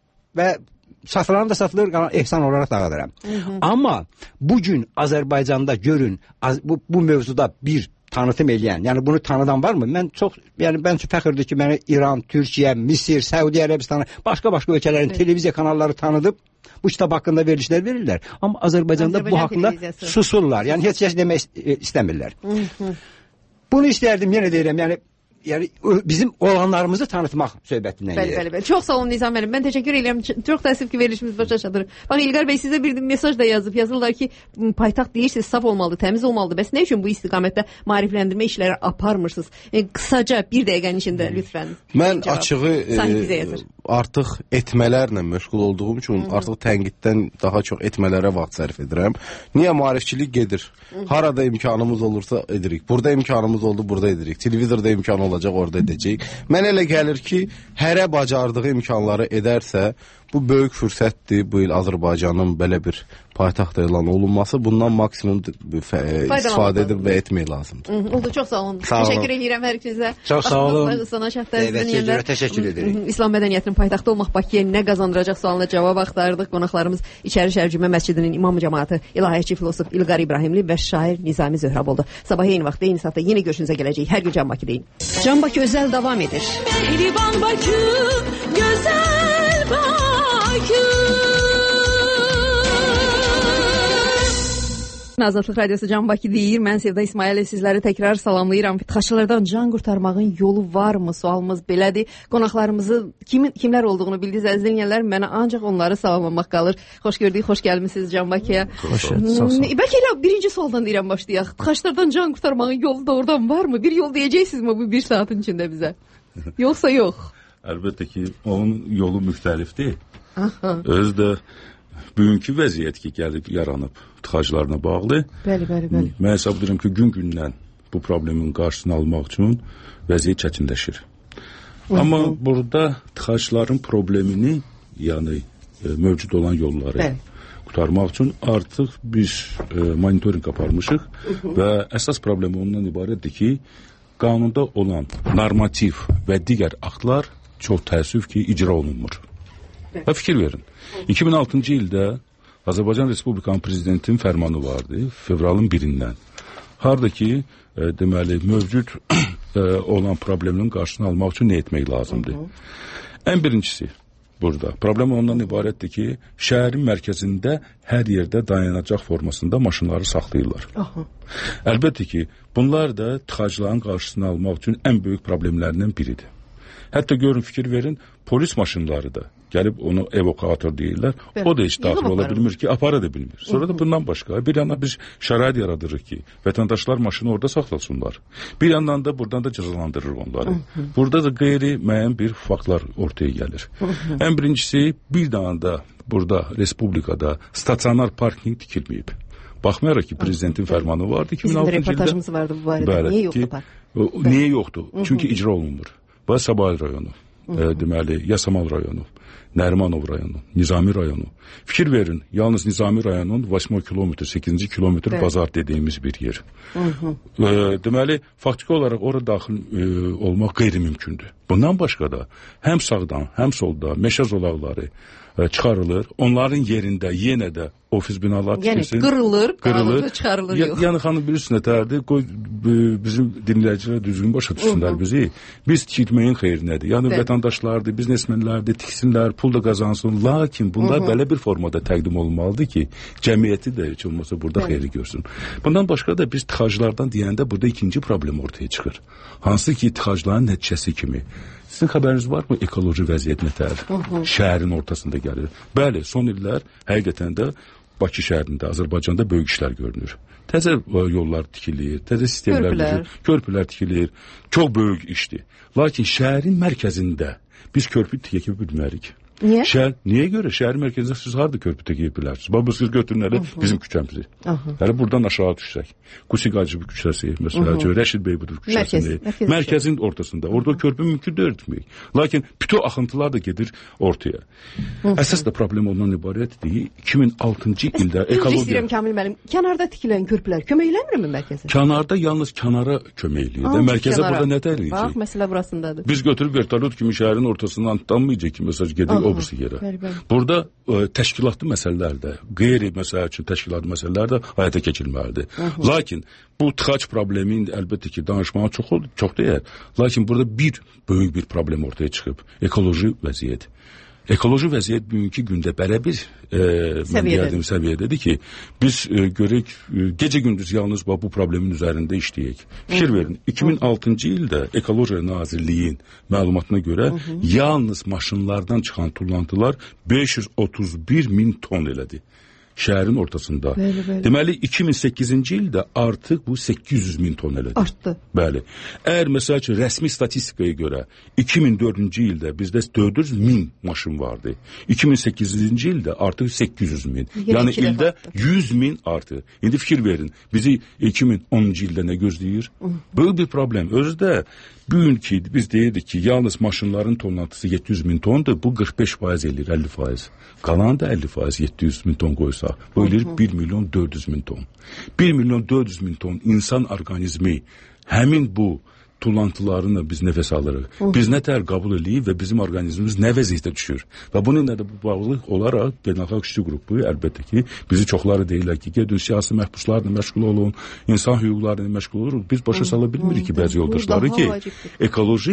və satılanı da satılır, ehsan olaraq dağıdıram. Hı -hı. Amma bugün Azərbaycanda görün, az, bu, bu mövzuda bir tanıtım eləyən, yəni bunu tanıdan varmı? Mən çox, yəni mən çox fəxirdir ki, məni İran, Türkiyə, Misir, Səudiyyə Ərəbistanı, başqa-başqa ölkələrin evet. televiziya kanalları tanıdıb, bu kitab haqqında verilişlər verirlər. Amma Azərbaycanda Azərbaycan bu haqqında susurlar. Yəni heç kəs demək istəmirlər. Hı -hı. Bunu istərdim, yenə deyirəm, yəni yəni bizim olanlarımızı tanıtmaq söhbətindən bəli, bəli, bəli. Çox sağ olun Nizam müəllim. Mən təşəkkür edirəm. Çox təəssüf ki, verilişimiz başa çatır. Bax İlqar bəy sizə bir mesaj da yazıb. Yazırlar ki, paytaxt deyirsiniz, saf olmalıdır, təmiz olmalıdır. Bəs nə üçün bu istiqamətdə maarifləndirmə işləri aparmırsınız? E, qısaca bir dəqiqənin içində lütfən. Mən cavab. açığı e, artıq etmələrlə məşğul olduğum üçün Hı -hı. artıq tənqiddən daha çox etmələrə vaxt sərf edirəm. Niyə maarifçilik gedir? Hı -hı. Harada imkanımız olursa edirik. Burada imkanımız oldu, burada edirik. Televizorda imkan olacaq, orada edəcəyik. Mənə elə gəlir ki, hərə bacardığı imkanları edərsə, bu böyük fürsətdir. Bu il Azərbaycanın belə bir paytaxt elan olunması, bundan maksimum istifadə edib və etmək lazımdır. Hı -hı. Oldu, çox sağ olun. Sağ Təşəkkür edirəm hər ikinizə. Çox sağ olun. Evet, təşəkkür edirik. İslam mədəniyyətinin paytaxtı olmaq Bakıya nə qazandıracaq sualına cavab axtardıq. Qonaqlarımız İçəri Şərcümə Məscidinin imam cəmaatı, ilahiyyatçı filosof İlqar İbrahimli və şair Nizami Zöhrab oldu. Sabah eyni vaxt, eyni saatda yeni görüşünüzə gələcək. Hər gün Can Bakıdayım. Can Bakı özəl davam edir. Mehriban Bakı, gözəl Bakı. Azadlıq Radiosu Can Bakı deyir. Mən Sevda İsmail sizləri təkrar salamlayıram. Tıxaçılardan can qurtarmağın yolu varmı? Sualımız belədir. Qonaqlarımızı kimin kimlər olduğunu bildiniz əziz dinləyənlər. Mənə ancaq onları salamlamaq qalır. Xoş gördük, xoş gəlmisiniz Can Bakıya. Xoş olsun. Bəlkə elə birinci sualdan deyirəm başlayaq. Tıxaçlardan can qurtarmağın yolu doğrudan varmı? Bir yol deyəcəksiniz bu bir saatin içində bizə? Yoxsa yox? Əlbəttə ki, onun yolu müxtəlifdir. Özü də bugünkü vəziyyət ki, gəlib yaranıb tıxaclarına bağlı. Bəli, bəli, bəli. Mən hesab edirəm ki, gün-gündən bu problemin qarşısını almaq üçün vəziyyət çətinləşir. Amma burada tıxacların problemini, yəni e, mövcud olan yolları bəli. Qurtarmaq üçün artıq biz e, monitoring aparmışıq və əsas problemi ondan ibarətdir ki, qanunda olan normativ və digər aktlar çox təəssüf ki, icra olunmur. Və fikir verin. iki min altıncı ildə Azərbaycan Respublikanın prezidentinin fərmanı vardı, fevralın birindən. Harada ki, e, deməli, mövcud e, olan problemin qarşısını almaq üçün nə etmək lazımdır? Hı -hı. Ən birincisi burada. Problem ondan ibarətdir ki, şəhərin mərkəzində hər yerdə dayanacaq formasında maşınları saxlayırlar. Aha. Əlbəttə ki, bunlar da tıxacların qarşısını almaq üçün ən böyük problemlərindən biridir. Hətta görün, fikir verin, polis maşınları da gəlib onu evakuator deyirlər. Evet. O da heç daxil ola bilmir ki, apara da bilmir. Sonra da bundan başqa bir yana biz şərait yaradırıq ki, vətəndaşlar maşını orada saxlasınlar. Bir yandan da buradan da cəzalandırır onları. Hı -hı. Burada da qeyri-müəyyən bir faktlar ortaya gəlir. Hı -hı. Ən birincisi, bir daha da burada Respublikada stasionar parking tikilməyib. Baxmayaraq ki, prezidentin fərmanı vardı. Bizim də reportajımız vardı bu barədə. Niyə yoxdur park? Niyə yoxdur? Çünki icra olunmur. Və Sabah rayonu, e, deməli, Yasamal rayonu, Nərimanov rayonu, Nizami rayonu. Fikir verin, yalnız Nizami rayonun doqquz kilometr, səkkizinci kilometr evet. Bazar dediğimiz bir yer. Hı -hı. E, deməli, faktiki olaraq orada daxil e, olmaq qeyri-mümkündür. Bundan başqa da həm sağdan, həm solda meşə zolaqları e, çıxarılır. Onların yerində yenə də ofis binalar tikilsin. Yəni qırılır, qırılır, çıxarılır yox. Yəni xanım bilirsiniz nətərdir? Qoy bizim dinləyicilər düzgün başa düşsünlər bizi. Biz tikməyin xeyrinədir. Yəni evet. Vətəndaşlardır, biznesmenlərdir, tiksinlər, pul da qazansın. Lakin bunlar Hı -hı. belə bir formada təqdim olunmalıdır ki, cəmiyyəti də heç olmasa burada evet. xeyri görsün. Bundan başqa da biz tıxaclardan deyəndə burada ikinci problem ortaya çıxır. Hansı ki, tıxacların nəticəsi kimi. Sizin xəbəriniz var mı ekoloji vəziyyət nətər? Şəhərin ortasında gəlir. Bəli, son illər həqiqətən də Bakı şəhərində, Azərbaycanda böyük işlər görünür. Təzə yollar tikilir, təzə sistemlər tikilir, körpülər tikilir. Çox böyük işdir. Lakin şəhərin mərkəzində biz körpü tikə bilmərik. Niyə? Şəhər, niyə görə? Şəhərin mərkəzində siz harada körpü tikə bilərsiniz? Bax, siz götürünəli bizim küçəmizi. Yəni buradan aşağı düşsək. Qusigacı küçəsi, məsələn, Rəşid Beybudov küçəsini, mərkəz, mərkəzin ortasında. Orada körpü mümkün deyil tikmək. Lakin bütün axıntılar da gedir ortaya. Əsas da problem ondan ibarətdir. iki min altıncı ildə ekologiya... İstəyirəm Kamil müəllim, kənarda tikilən körpülər kömək eləmirmi mərkəzə? Kənarda yalnız kənara kömək eləyir. Mərkəzə burada nə tələyəcək? Bax, məsələ burasındadır. Biz götürüb vertolyot kimi şəhərin ortasından atlanmayacaq ki, məsəl gedir o birisi yerə. Bəli, bəli. Burada ə, təşkilatlı məsələlər də, qeyri məsələ üçün təşkilatlı məsələlər də həyata keçirilməlidir. Lakin bu tıxac probleminin əlbəttə ki, danışmağa çox oldu, çox deyər. Lakin burada bir böyük bir problem ortaya çıxıb. Ekoloji vəziyyət. Ekoloji vəziyyət bugünkü gündə belə bir e, mən deyərdim səviyyədədir ki, biz e, görək, e, gecə-gündüz yalnız bu problemin üzərində işləyək. Fikir verin, iki min altıncı ildə Ekologiya Nazirliyin məlumatına görə Hı -hı. yalnız maşınlardan çıxan tullantılar beş yüz otuz bir min ton elədi. Şəhərin ortasında. Bəli, bəli. Deməli, iki min səkkizinci ildə artıq bu səkkiz yüz min ton elədi. Artdı. Bəli. Əgər məsəl üçün rəsmi statistikaya görə iki min dördüncü ildə bizdə dörd yüz min maşın vardı. iki min səkkizinci ildə artıq səkkiz yüz min. Yəni ildə yüz min artı. İndi fikir verin, bizi iki min onuncu ildə nə gözləyir? Böyük bir problem. Özü də bugünkü biz deyirdik ki, yalnız maşınların tonlantısı yeddi yüz min tondur. Bu qırx beş faiz eləyir, əlli faiz. Qalan da əlli faiz yeddi yüz min ton qoysa, bu eləyir bir milyon dörd yüz min ton. bir milyon dörd yüz min ton insan orqanizmi həmin bu tullantılarını biz nəfəs alırıq. Hı. Biz nə tər qəbul edirik və bizim orqanizmimiz nə vəziyyətə düşür. Və bununla da bu bağlı olaraq beynəlxalq işçi qrupu əlbəttə ki, bizi çoxları deyirlər ki, gedin siyasi məhbuslarla məşğul olun, insan hüquqlarla məşğul olun. Biz başa sala bilmirik ki, bəzi yoldaşları ki, ekoloji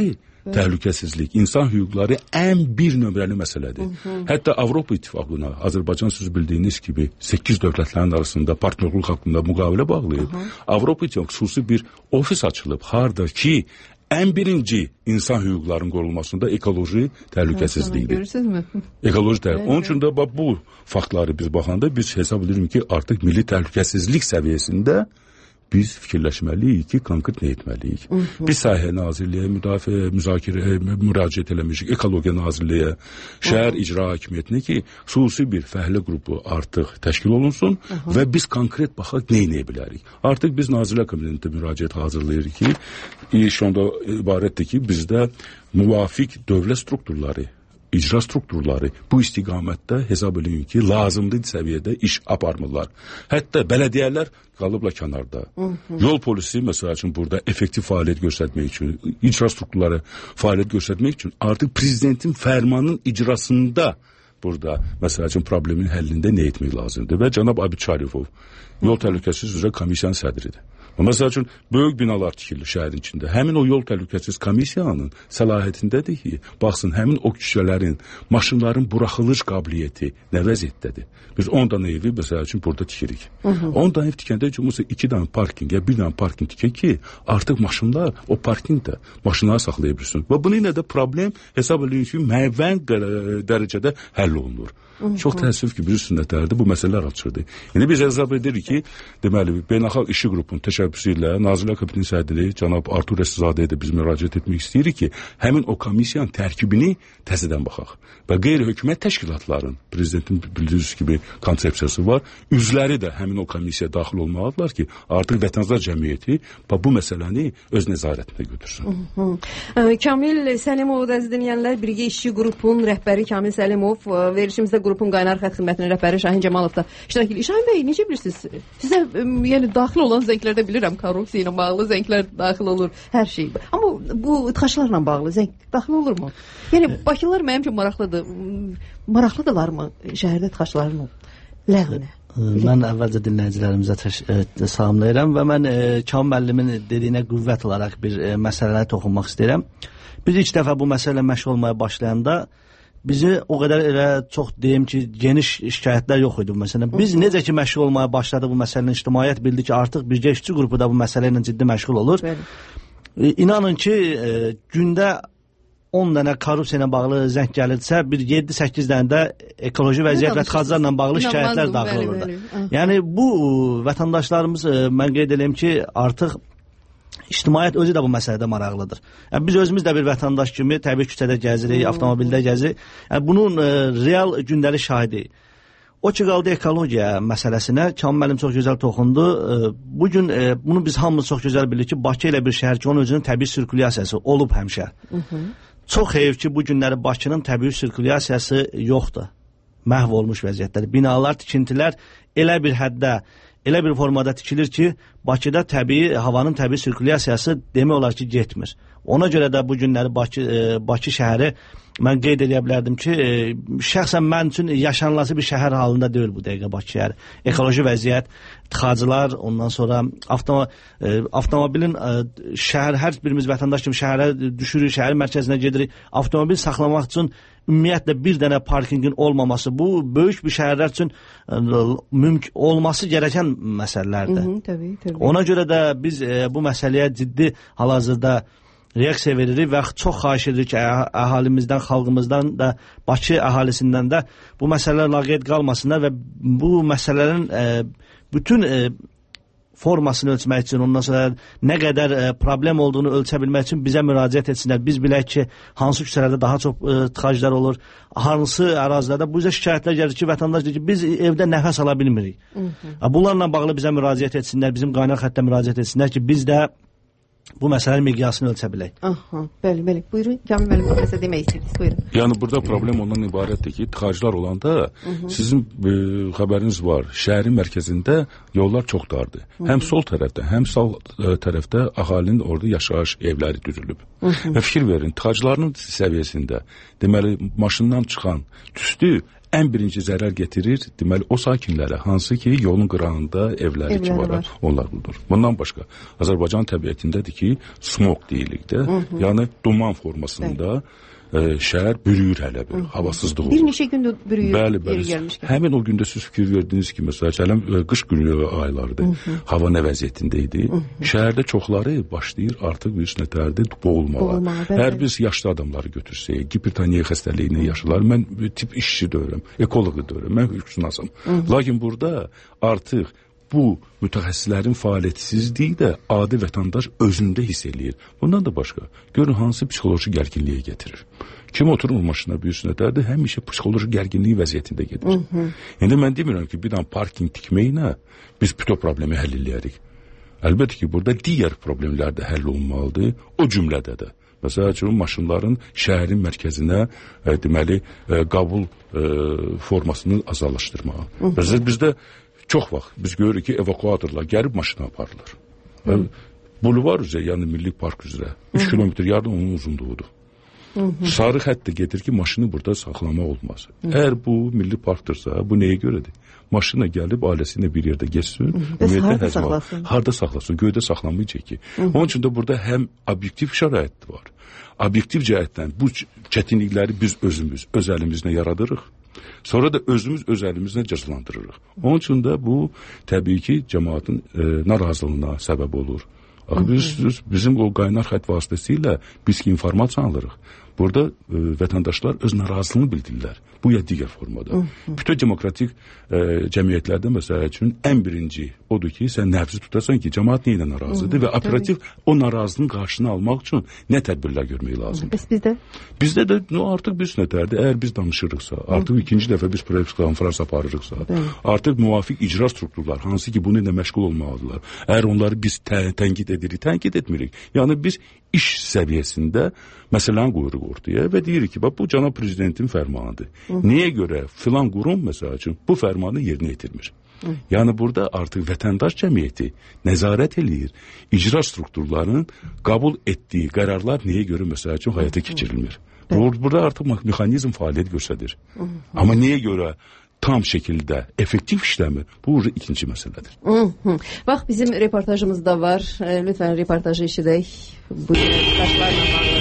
təhlükəsizlik, insan hüquqları ən bir nömrəli məsələdir. Hı -hı. Hətta Avropa İttifaqına Azərbaycan siz bildiyiniz kimi səkkiz dövlətlərin arasında partnerlik haqqında müqavilə bağlayıb. Hı -hı. Avropa İttifaqı xüsusi bir ofis açılıb, harda ki ən birinci insan hüquqlarının qorunmasında ekoloji təhlükəsizlikdir. Görürsünüzmü? Ekoloji təhlükəsizlik. Onun üçün də bu faktları biz baxanda biz hesab edirik ki, artıq milli təhlükəsizlik səviyyəsində biz fikirləşməliyik ki, konkret nə etməliyik? Hı -hı. Bir sahə nazirliyə, müdafiə, müzakirə, müraciət eləmişik, ekologiya nazirliyə, şəhər icra hakimiyyətinə ki, xüsusi bir fəhlə qrupu artıq təşkil olunsun Hı -hı. və biz konkret baxaq nə eləyə bilərik. Artıq biz Nazirlər Kabinetində müraciət hazırlayırıq ki, iş onda ibarətdir ki, bizdə müvafiq dövlət strukturları, icra strukturları bu istiqamətdə hesab edin ki, lazımlı səviyyədə iş aparmırlar. Hətta bələdiyyələr qalıbla kənarda. Hı -hı. Yol polisi məsəl üçün burada effektiv fəaliyyət göstərmək üçün, icra strukturları fəaliyyət göstərmək üçün artıq prezidentin fərmanının icrasında burada məsəl üçün problemin həllində nə etmək lazımdır və cənab Abidçarifov yol təhlükəsizliyi üzrə komissiyanın sədridir. Məsəl üçün, böyük binalar tikilir şəhərin içində. Həmin o yol təhlükəsizliyi komissiyanın səlahiyyətindədir ki, baxsın, həmin o küçələrin, maşınların buraxılış qabiliyyəti nə vəziyyətdədir. Biz on dənə evi, məsəl üçün, burada tikirik. on dənə ev tikəndə cümləsə iki dənə parking, ya bir dənə parking tikək ki, artıq maşınlar o parkingdə maşınları saxlayabilirsin. Və bunun ilə də problem hesab edilir ki, müəyyən dərəcədə həll olunur. Çox təəssüf ki, bir sünnətlərdə bu məsələlər açırdı. Yəni biz hesab edirik ki, deməli, beynəlxalq işi qrupunun təşəbbüsü ilə Nazirlər Kabinetinin sədri cənab Artur Rəsulzadəyə də biz müraciət etmək istəyirik ki, həmin o komissiyanın tərkibini təzədən baxaq. Və qeyri-hökumət təşkilatların, prezidentin bildiyiniz kimi konsepsiyası var, üzvləri də həmin o komissiyaya daxil olmalıdırlar ki, artıq vətəndaş cəmiyyəti bu məsələni öz nəzarətində götürsün. Hı -hı. Kamil Səlimov da dinləyənlər, Birgə İşçi qrupunun rəhbəri Kamil Səlimov, verilişimizdə qrupun qaynar xətt xidmətinin rəhbəri Şahin Cəmalov da iştirak edir. Şahin bəy, necə bilirsiniz? Sizə yəni daxil olan zənglərdə bilirəm, korrupsiya ilə bağlı zənglər daxil olur, hər şey. Amma bu tıxaçlarla bağlı zəng daxil olurmu? Yəni Bakılılar mənim üçün maraqlıdır. Maraqlıdırlarmı şəhərdə tıxaçların ləğvinə? Mən əvvəlcə dinləyicilərimizə e, salamlayıram və mən e, Kamil müəllimin dediyinə qüvvət olaraq bir e, məsələyə toxunmaq istəyirəm. Biz ilk dəfə bu məsələlə məşğul olmaya başlayanda bizi o qədər elə çox deyim ki, geniş şikayətlər yox idi bu məsələ. Biz Hı -hı. necə ki məşğul olmaya başladı bu məsələnin, ictimaiyyət bildi ki, artıq Birgə İşçi qrupu da bu məsələ ilə ciddi məşğul olur. E, inanın ki, e, gündə on dənə korrupsiya ilə bağlı zəng gəlirsə, bir yeddi səkkiz dənə də ekoloji vəziyyət və tıxaclarla bağlı şikayətlər daxil olurdu. Yəni bu vətəndaşlarımız, e, mən qeyd edeyim ki, artıq İctimaiyyət özü də bu məsələdə maraqlıdır. Yəni, biz özümüz də bir vətəndaş kimi təbii küçədə gəzirik, hmm. avtomobildə gəzirik. Yəni, bunun e, real gündəlik şahidiyik. O ki, qaldı ekologiya məsələsinə, Kamil müəllim çox gözəl toxundu. E, bugün e, bunu biz hamımız çox gözəl bilirik ki, Bakı ilə bir şəhər ki, onun özünün təbii sirkulyasiyası olub həmişə. Hı -hı. Çox heyif ki, bu günləri Bakının təbii sirkulyasiyası yoxdur. Məhv olmuş vəziyyətləri. Binalar, tikintilər elə bir həddə, elə bir formada tikilir ki, Bakıda təbii, havanın təbii sirkulyasiyası demək olar ki, getmir. Ona görə də bu günləri Bakı, e, Bakı şəhəri mən qeyd edə bilərdim ki, e, şəxsən mən üçün yaşanılası bir şəhər halında deyil bu dəqiqə Bakı şəhəri. Ekoloji vəziyyət, tıxacılar, ondan sonra avtoma, e, avtomobilin e, şəhər, hər birimiz vətəndaş kimi şəhərə düşürük, şəhər mərkəzinə gedirik. Avtomobil saxlamaq üçün ümumiyyətlə bir dənə parkingin olmaması, bu böyük bir şəhərlər üçün e, mümkün olması gərəkən məsələlərdir. Hı -hı, təbii, təbii. Ona görə də biz e, bu məsələyə ciddi hal-hazırda reaksiya veririk və çox xahiş edirik ki, əhalimizdən, xalqımızdan da, Bakı əhalisindən də bu məsələlər laqeyd qalmasınlar və bu məsələlərin e, bütün e, formasını ölçmək üçün, ondan sonra nə qədər e, problem olduğunu ölçə bilmək üçün bizə müraciət etsinlər. Biz bilək ki, hansı küçələrdə daha çox e, tıxaclar olur, hansı ərazilərdə bu üzə şikayətlər gəlir ki, vətəndaş deyir ki, biz evdə nəfəs ala bilmirik. Hı -hı. Bunlarla bağlı bizə müraciət etsinlər, bizim qaynar xəttə müraciət etsinlər ki, biz də bu məsələnin miqyasını ölçə bilək. Aha, bəli, bəli. Buyurun, Kamil müəllim, nəsə demək istəyirsiniz. Buyurun. Yəni burada problem ondan ibarətdir ki, tıxaclar olanda Hı -hı. sizin e, xəbəriniz var. Şəhərin mərkəzində yollar çox dardır. Hı -hı. Həm sol tərəfdə, həm sağ e, tərəfdə əhalinin orada yaşayış evləri düzülüb. Hı -hı. Və fikir verin, tıxacların səviyyəsində deməli maşından çıxan tüstü ən birinci zərər getirir, deməli o sakinlərə, hansı ki yolun qırağında evləri ki var, var, onlar budur. Bundan başqa Azərbaycan təbiətindədir ki, smog deyilik də, hı -hı. yəni duman formasında ə, şəhər bürüyür hələ bir, havasızlıq olur. Bir neçə gündür bürüyür, bəli, bəli. Həmin o gündə siz fikir verdiniz ki, məsələn, gələm, qış günü aylardır, hı -hı. hava nə vəziyyətində idi. Hı -hı. Şəhərdə çoxları başlayır artıq virus nətərdir, boğulmağa. Boğulmağa Əgər biz yaşlı adamları götürsək, hipertoniya xəstəliyini yaşlılar, mən tip işçi deyirəm, ekoloq deyirəm, mən hüquqşünasam. Lakin burada artıq bu mütəxəssislərin fəaliyyətsizliyi də adi vətəndaş özündə hiss eləyir. Bundan da başqa, görün hansı psixoloji gərginliyə getirir. Kim oturur maşına büyüsünətərdir, həmişə psixoloji gərginliyi vəziyyətində gedir. Hı -hı. İndi mən demirəm ki, bir dənə parking tikməklə biz bütün problemi həll eləyərik. Əlbəttə ki, burada digər problemlər də həll olunmalıdır, o cümlədə də. Məsələn üçün, maşınların şəhərin mərkəzinə e, deməli, e, qəbul e, formasını azallaşdırmağa. Bizdə, bizdə çox vaxt biz görürük ki, evakuatorlar gəlib maşına aparılır. E, Bulvar üzrə, yəni Milli Park üzrə üç kilometr yardım onun uzunluğudur. Hı -hı. Sarı xətt də gedir ki, maşını burada saxlamaq olmaz. Hı -hı. Əgər bu Milli Parkdırsa, bu nəyə görədir? Maşına gəlib ailəsinə bir yerdə geçsin, harda saxlasın? Harda saxlasın, göydə saxlamayacaq ki. Hı -hı. Onun üçün də burada həm obyektiv şərait var. Obyektiv cəhətdən bu çətinlikləri biz özümüz, öz əlimizlə yaradırıq. Sonra da özümüz öz əlimizlə cəzalandırırıq. Onun üçün də bu təbii ki, cəmaatın e, narazılığına səbəb olur. Biz, bizim o qaynar xətt vasitəsilə biz ki, informasiya alırıq. Burada e, vətəndaşlar öz narazılığını bildirirlər. Bu ya digər formada. Hı -hı. Bütün demokratik e, cəmiyyətlərdə məsələ üçün ən birinci odur ki, sən nəbzi tutasan ki, cəmaat neyə narazıdır və operativ o narazılığın qarşını almaq üçün nə tədbirlər görmək lazımdır. Bəs bizdə? Bizdə də no, artıq biz nətərdir? Əgər biz danışırıqsa, artıq Hı -hı. ikinci dəfə biz press konfrans aparırıqsa, Hı -hı. artıq müvafiq icra strukturlar, hansı ki, bunu ilə məşğul olmalıdırlar. Əgər onları biz tə tənqid edirik, tənqid etmirik. Yəni biz iş səviyyəsində məsələni qoyuruq ortaya və deyirik ki, bax, bu cənab prezidentin fərmanıdır. Hı. Niyə görə filan qurum, məsəl üçün, bu fərmanı yerinə yetirmir? Hı. Yəni, burada artıq vətəndaş cəmiyyəti nəzarət eləyir. İcra strukturlarının qəbul etdiyi qərarlar niyə görə, məsəl üçün, həyata keçirilmir? Hı. Burada artıq mexanizm fəaliyyət göstərir. Hı. Amma niyə görə tam şəkildə effektiv işləmir? Bu ikinci məsələdir. Hı -hı. Bax, bizim reportajımız da var. E, lütfən reportajı eşidək. Bu daşlarla bağlı.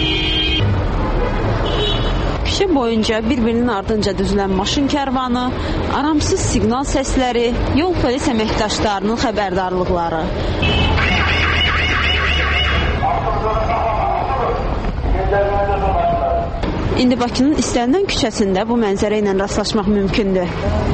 Küçə boyunca bir-birinin ardınca düzülən maşın kərvanı, aramsız siqnal səsləri, yol polis əməkdaşlarının xəbərdarlıqları. İndi Bakının İstənilən küçəsində bu mənzərə ilə rastlaşmaq mümkündür.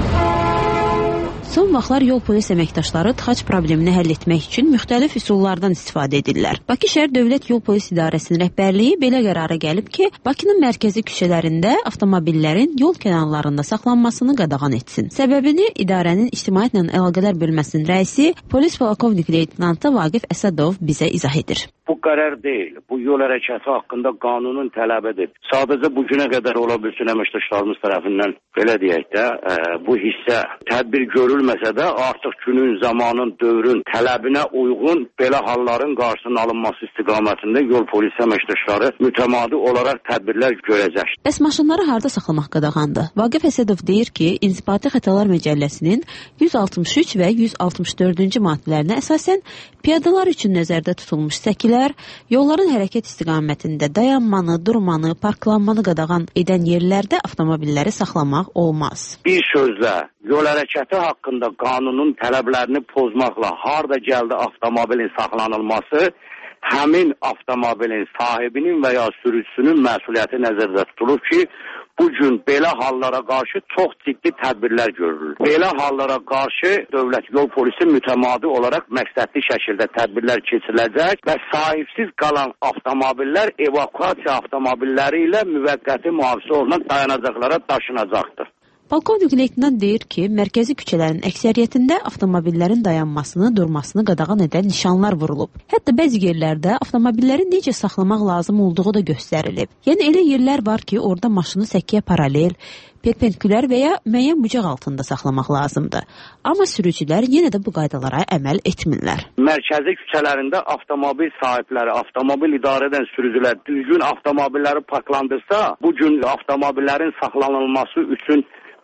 Son vaxtlar yol polis əməkdaşları tıxac problemini həll etmək üçün müxtəlif üsullardan istifadə edirlər. Bakı şəhər Dövlət Yol Polis İdarəsinin rəhbərliyi belə qərara gəlib ki, Bakının mərkəzi küçələrində avtomobillərin yol kənarlarında saxlanmasını qadağan etsin. Səbəbini idarənin ictimaiyyətlə əlaqələr bölməsinin rəisi, polis polkovnik leytenantı Vaqif Əsədov bizə izah edir. Bu qərar deyil, bu yol hərəkəti haqqında qanunun tələbidir. Sadəcə bu günə qədər ola bilsin əməkdaşlarımız tərəfindən belə deyək də, ə, bu hissə tədbir görülməsə də artıq günün, zamanın, dövrün tələbinə uyğun belə halların qarşısının alınması istiqamətində yol polisi əməkdaşları mütəmadi olaraq tədbirlər görəcək. Bəs maşınları harda saxlamaq qadağandır? Vaqif Əsədov deyir ki, İnzibati Xətalar Məcəlləsinin yüz altmış üç və yüz altmış dördüncü maddələrinə əsasən piyadalar üçün nəzərdə tutulmuş səkilər, yolların hərəkət istiqamətində dayanmanı, durmanı, parklanmanı qadağan edən yerlərdə avtomobilləri saxlamaq olmaz. Bir sözlə, yol hərəkəti haqqında qanunun tələblərini pozmaqla harda gəldi avtomobilin saxlanılması, həmin avtomobilin sahibinin və ya sürücüsünün məsuliyyəti nəzərdə tutulur ki, bugün belə hallara qarşı çox ciddi tədbirlər görülür. Belə hallara qarşı dövlət yol polisi mütəmadi olaraq məqsədli şəkildə tədbirlər keçiriləcək və sahibsiz qalan avtomobillər evakuasiya avtomobilləri ilə müvəqqəti mühafizə olunan dayanacaqlara daşınacaqdır. Polkovnik leytenant deyir ki, mərkəzi küçələrin əksəriyyətində avtomobillərin dayanmasını, durmasını qadağan edən nişanlar vurulub. Hətta bəzi yerlərdə avtomobilləri necə saxlamaq lazım olduğu da göstərilib. Yəni elə yerlər var ki, orada maşını səkiyə paralel, perpendikülər və ya müəyyən bucaq altında saxlamaq lazımdır. Amma sürücülər yenə də bu qaydalara əməl etmirlər. Mərkəzi küçələrində avtomobil sahibləri, avtomobil idarə edən sürücülər düzgün avtomobilləri parklandırsa, bu gün avtomobillərin saxlanılması üçün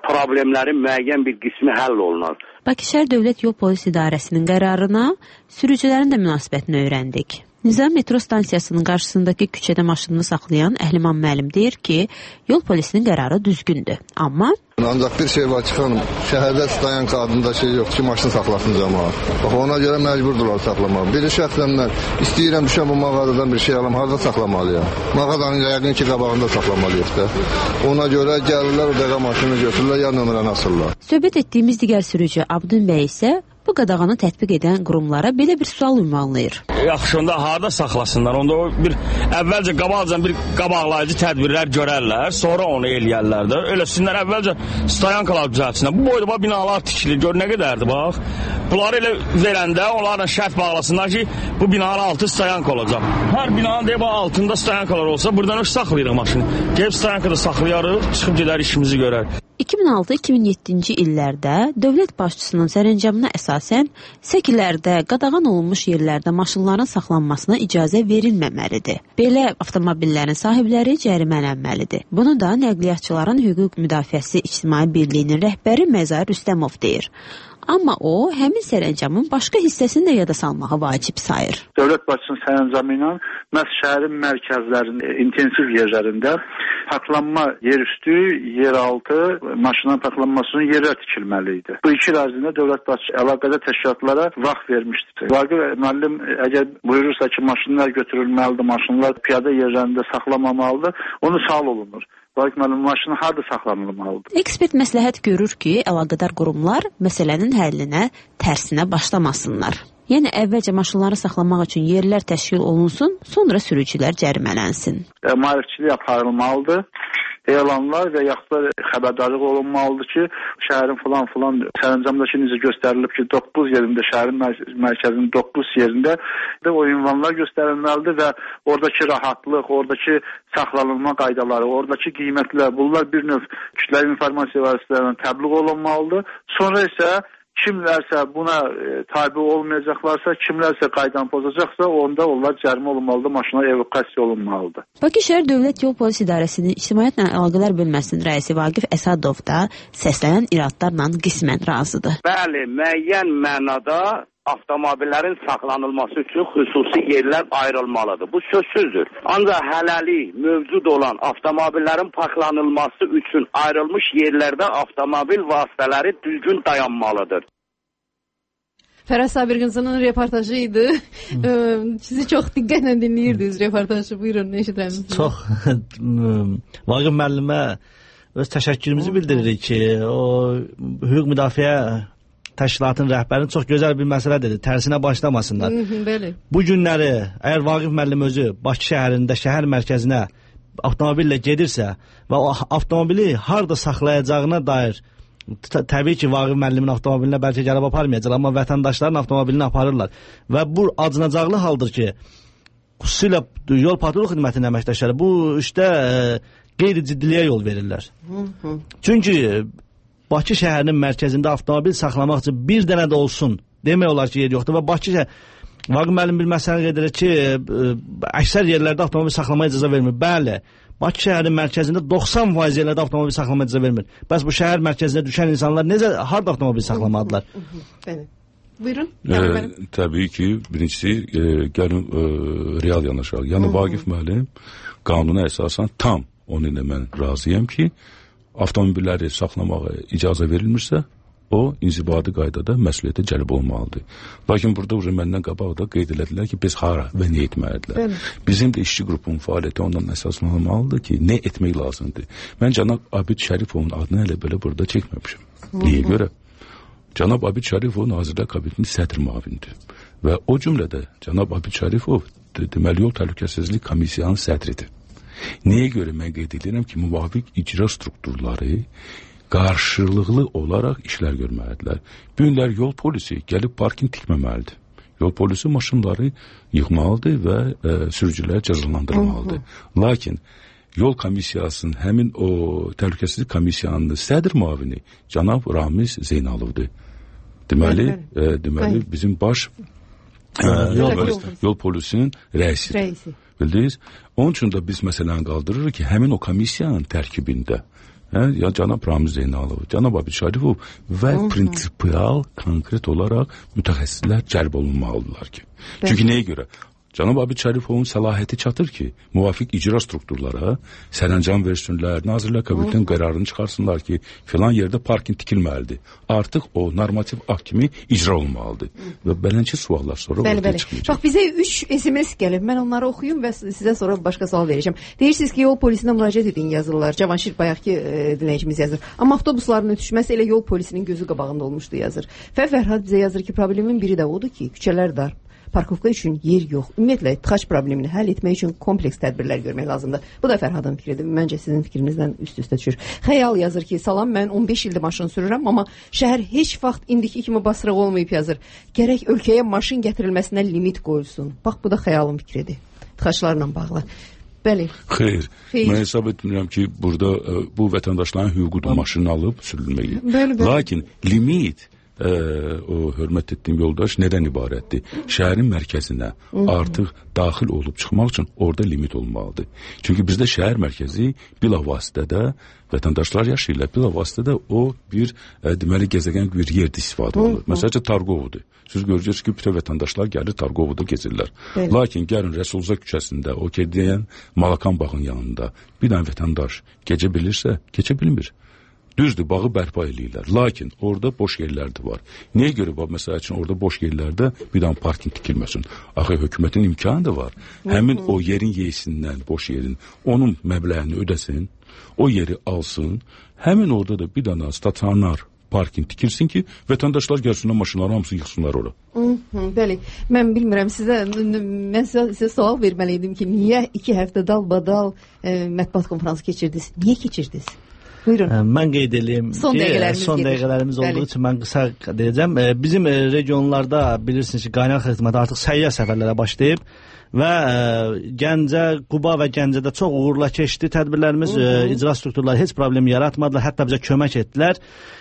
problemlərin müəyyən bir qismi həll olunar. Bakı şəhər Dövlət Yol Polis İdarəsinin qərarına sürücülərin də münasibətini öyrəndik. Nizam metro stansiyasının qarşısındakı küçədə maşınını saxlayan Əhliman müəllim deyir ki, yol polisinin qərarı düzgündür. Amma ancaq bir şey var ki, xanım, şəhərdə stayanka adında şey yoxdur ki, maşını saxlasın cəmaat. Bax, ona görə məcburdular saxlamaq. Biri şəxsən mən istəyirəm düşəm bu mağazadan bir şey alam, harada saxlamalıyam? Mağazanın yəqin ki, qabağında saxlamalıyıq da. Ona görə gəlirlər, o dəqiqə maşını götürürlər, ya nömrəni asırlar. Söhbət etdiyimiz digər sürücü Abdün bəy isə bu qadağanı tətbiq edən qurumlara belə bir sual ünvanlayır. Yaxşı, onda harada saxlasınlar? Onda o bir əvvəlcə qabaqcan bir qabaqlayıcı tədbirlər görərlər, sonra onu eləyərlər də. Eləsinlər əvvəlcə stayankalar düzəltsinlər. Bu boyda binalar tikilir, gör nə qədərdir, bax. Bunları elə verəndə onlarla şərt bağlasınlar ki, bu binanın altı stayanka olacaq. Hər binanın deyib altında stayankalar olsa, buradan öş saxlayırıq maşını. Gəlib stayankada saxlayarıq, çıxıb gedər işimizi görər. iki min altı iki min yeddinci illərdə dövlət başçısının sərəncamına əsasən səkilərdə, qadağan olunmuş yerlərdə maşınların saxlanmasına icazə verilməməlidir. Belə avtomobillərin sahibləri cərimələnməlidir. Bunu da Nəqliyyatçıların Hüquq Müdafiəsi İctimai Birliyinin rəhbəri Məzar Rüstəmov deyir. Amma o, həmin sərəncamın başqa hissəsini də yada salmağı vacib sayır. Dövlət başçısının sərəncamı ilə məhz şəhərin mərkəzlərində, intensiv yerlərində parklanma yerüstü, yeraltı maşının parklanmasının yerlər tikilməliydi. Bu iki ərazində dövlət başçısı əlaqədar təşkilatlara vaxt vermişdir. Vaqif müəllim əgər buyurursa ki, maşınlar götürülməlidir, maşınlar piyada yerlərində saxlamamalıdır, onu sual olunur. Vaqif müəllim maşını harada saxlanılmalıdır? Ekspert məsləhət görür ki, əlaqədar qurumlar məsələnin həllinə tərsinə başlamasınlar. Yəni əvvəlcə maşınları saxlamaq üçün yerlər təşkil olunsun, sonra sürücülər cərimələnsin. E, maarifçilik aparılmalıdır. Elanlar və yaxud da xəbərdarlıq olunmalıdır ki, şəhərin falan falan sərəncamdakı necə göstərilib ki, doqquz yerində, şəhərin mərkəzinin doqquz yerində o ünvanlar göstərilməlidir və oradakı rahatlıq, oradakı saxlanılma qaydaları, oradakı qiymətlər, bunlar bir növ kütləvi informasiya vasitələrindən təbliğ olunmalıdır. Sonra isə kimlərsə buna e, tabi olmayacaqlarsa, kimlərsə qaydanı pozacaqsa, onda onlar cərimə olunmalıdır, maşına evakasiya olunmalıdır. Bakı şəhər Dövlət Yol Polis İdarəsinin İctimaiyyətlə Əlaqələr Bölməsinin rəisi Vaqif Əsədov da səslənən iradlarla qismən razıdır. Bəli, müəyyən mənada avtomobillərin saxlanılması üçün xüsusi yerlər ayrılmalıdır. Bu sözsüzdür. Ancaq hələlik mövcud olan avtomobillərin parklanılması üçün ayrılmış yerlərdə avtomobil vasitələri düzgün dayanmalıdır. Fəraz Sabirqınzının reportajı idi. Sizi çox diqqətlə dinləyirdiniz reportajı. Buyurun, eşidirəm. Çox. Vaqif müəllimə öz təşəkkürümüzü bildiririk ki, o hüquq müdafiə təşkilatın rəhbərinin çox gözəl bir məsələ dedi. Tərsinə başlamasınlar. Bəli. Bu günləri əgər Vaqif müəllim özü Bakı şəhərində şəhər mərkəzinə avtomobillə gedirsə və o avtomobili harda saxlayacağına dair təbii ki, Vaqif müəllimin avtomobilinə bəlkə gəlib aparmayacaq, amma vətəndaşların avtomobilini aparırlar. Və bu acınacaqlı haldır ki, xüsusilə yol patrul xidmətinin əməkdaşları bu işdə e, qeyri-ciddiliyə yol verirlər. Hı -hı. Çünki Bakı şəhərinin mərkəzində avtomobil saxlamaq üçün bir dənə də olsun demək olar ki, yer yoxdur və Bakı şəhər Vaqif müəllim bir məsələ qeyd edir ki, əksər yerlərdə avtomobil saxlamaya icazə vermir. Bəli, Bakı şəhərinin mərkəzində doxsan faiz yerlərdə avtomobil saxlamaya icazə vermir. Bəs bu şəhər mərkəzinə düşən insanlar necə, harada avtomobil saxlamadılar? Bəli. Buyurun. E, təbii ki, birincisi e, gəlin e, real yanaşaq. Yəni Vaqif müəllim qanuna əsasən tam onun ilə mən razıyam ki, avtomobilləri saxlamağa icazə verilmirsə, o inzibati qaydada məsuliyyətə cəlb olmalıdır. Lakin burada məndən qabaqda qeyd elədilər ki, biz hara və nə etməlidirlər. Bizim də işçi qrupunun fəaliyyəti ondan əsaslanmalıdır ki, nə etmək lazımdır. Mən cənab Abid Şərifovun adını elə belə burada çəkməmişəm. Niyə görə? Cənab Abid Şərifov Nazirlər Kabinetinin sədr müavindir. Və o cümlədə cənab Abid Şərifov deməli yol təhlükəsizlik komissiyanın sədridir. Nəyə görə mən qeyd edirəm ki, müvafiq icra strukturları qarşılıqlı olaraq işlər görməlidirlər. Bu günlər yol polisi gəlib parking tikməməlidir. Yol polisi maşınları yığmalıdır və e, sürücüləri cəzalandırmalıdır. Lakin yol komissiyasının həmin o təhlükəsizlik komissiyanının sədr müavini cənab Ramiz Zeynalovdur. Deməli, e, deməli bizim baş e, yol, yol polisinin rəisidir. Rəisi. Bildiniz? Onun üçün də biz məsələni qaldırırıq ki, həmin o komissiyanın tərkibində Hə, ya cənab Ramiz Zeynalov, cənab Abid Şərifov və prinsipial, konkret olaraq mütəxəssislər cəlb olunmalıdırlar ki. Bəli. Çünki nəyə görə? Cənab Abid Şərifovun səlahiyyəti çatır ki, müvafiq icra strukturlara sərəncam versinlər, Nazirlər Kabinetinin qərarını çıxarsınlar ki, filan yerdə parking tikilməlidir. Artıq o normativ akt kimi icra olmalıdır. Və beləncə suallar sonra bəli, ortaya bəli. Çıxmayacaq. Bax, bizə üç S M S gəlib. Mən onları oxuyum və sizə sonra başqa sual verəcəm. Deyirsiniz ki, yol polisinə müraciət edin yazırlar. Cavanşir bayaqki e, dinləyicimiz yazır. Amma avtobusların ötüşməsi elə yol polisinin gözü qabağında olmuşdu yazır. Və Fərhad bizə yazır ki, problemin biri də odur ki, küçələr dar. Parkovka üçün yer yox. Ümumiyyətlə, tıxac problemini həll etmək üçün kompleks tədbirlər görmək lazımdır. Bu da Fərhadın fikridir. Məncə sizin fikrinizdən üst-üstə düşür. Xəyal yazır ki, salam, mən on beş ildir maşın sürürəm, amma şəhər heç vaxt indiki kimi basırıq olmayıb yazır. Gərək ölkəyə maşın gətirilməsinə limit qoyulsun. Bax, bu da xəyalın fikridir. Tıxaclarla bağlı. Bəli. Xeyr. Xeyr. Mən hesab etmirəm ki, burada ə, bu vətəndaşların hüququdur maşını alıb sürülməyi. Bəli, bəli. Lakin limit Ee, o hörmət etdiyim yoldaş nədən ibarətdir? Şəhərin mərkəzinə artıq daxil olub çıxmaq üçün orada limit olmalıdır. Çünki bizdə şəhər mərkəzi bilavasitədə vətəndaşlar yaşayırlar. Bilavasitədə o bir e, deməli gəzəgən bir yerdə istifadə olunur. Məsələn, Targovudur. Siz görəcəksiniz ki, bütün vətəndaşlar gəlir Targovuda gezirlər. Bəli. Lakin gəlin Rəsulza küçəsində, o gedəyən Malakan bağın yanında bir dənə vətəndaş gecə bilirsə, keçə bilmir. Düzdür, bağı bərpa eləyirlər. Lakin orada boş yerlər də var. Niyə görə var? Məsəl üçün orada boş yerlərdə bir dənə parking tikilməsin. Axı hökumətin imkanı da var. Həmin o yerin yeyisindən, boş yerin, onun məbləğini ödəsin, o yeri alsın. Həmin orada da bir dənə stasionar parking tikilsin ki, vətəndaşlar gəlsinlər, maşınları hamısı yıxsınlar ora. Hı -hı, bəli. Mən bilmirəm, sizə mən sizə, sizə sual verməliydim ki, niyə iki həftə dalbadal e, mətbuat konfransı keçirdiniz? Niyə keçirdiniz? Buyurun. Mən qeyd edeyim son ki, dəqiqələrimiz, son dəqiqələrimiz olduğu üçün mən qısa deyəcəm. Bizim regionlarda bilirsiniz ki, qaynar xidmət artıq səyyar səfərlərə başlayıb və Gəncə, Quba və Gəncədə çox uğurla keçdi tədbirlərimiz, Hı -hı. icra strukturları heç problem yaratmadılar, hətta bizə kömək etdilər.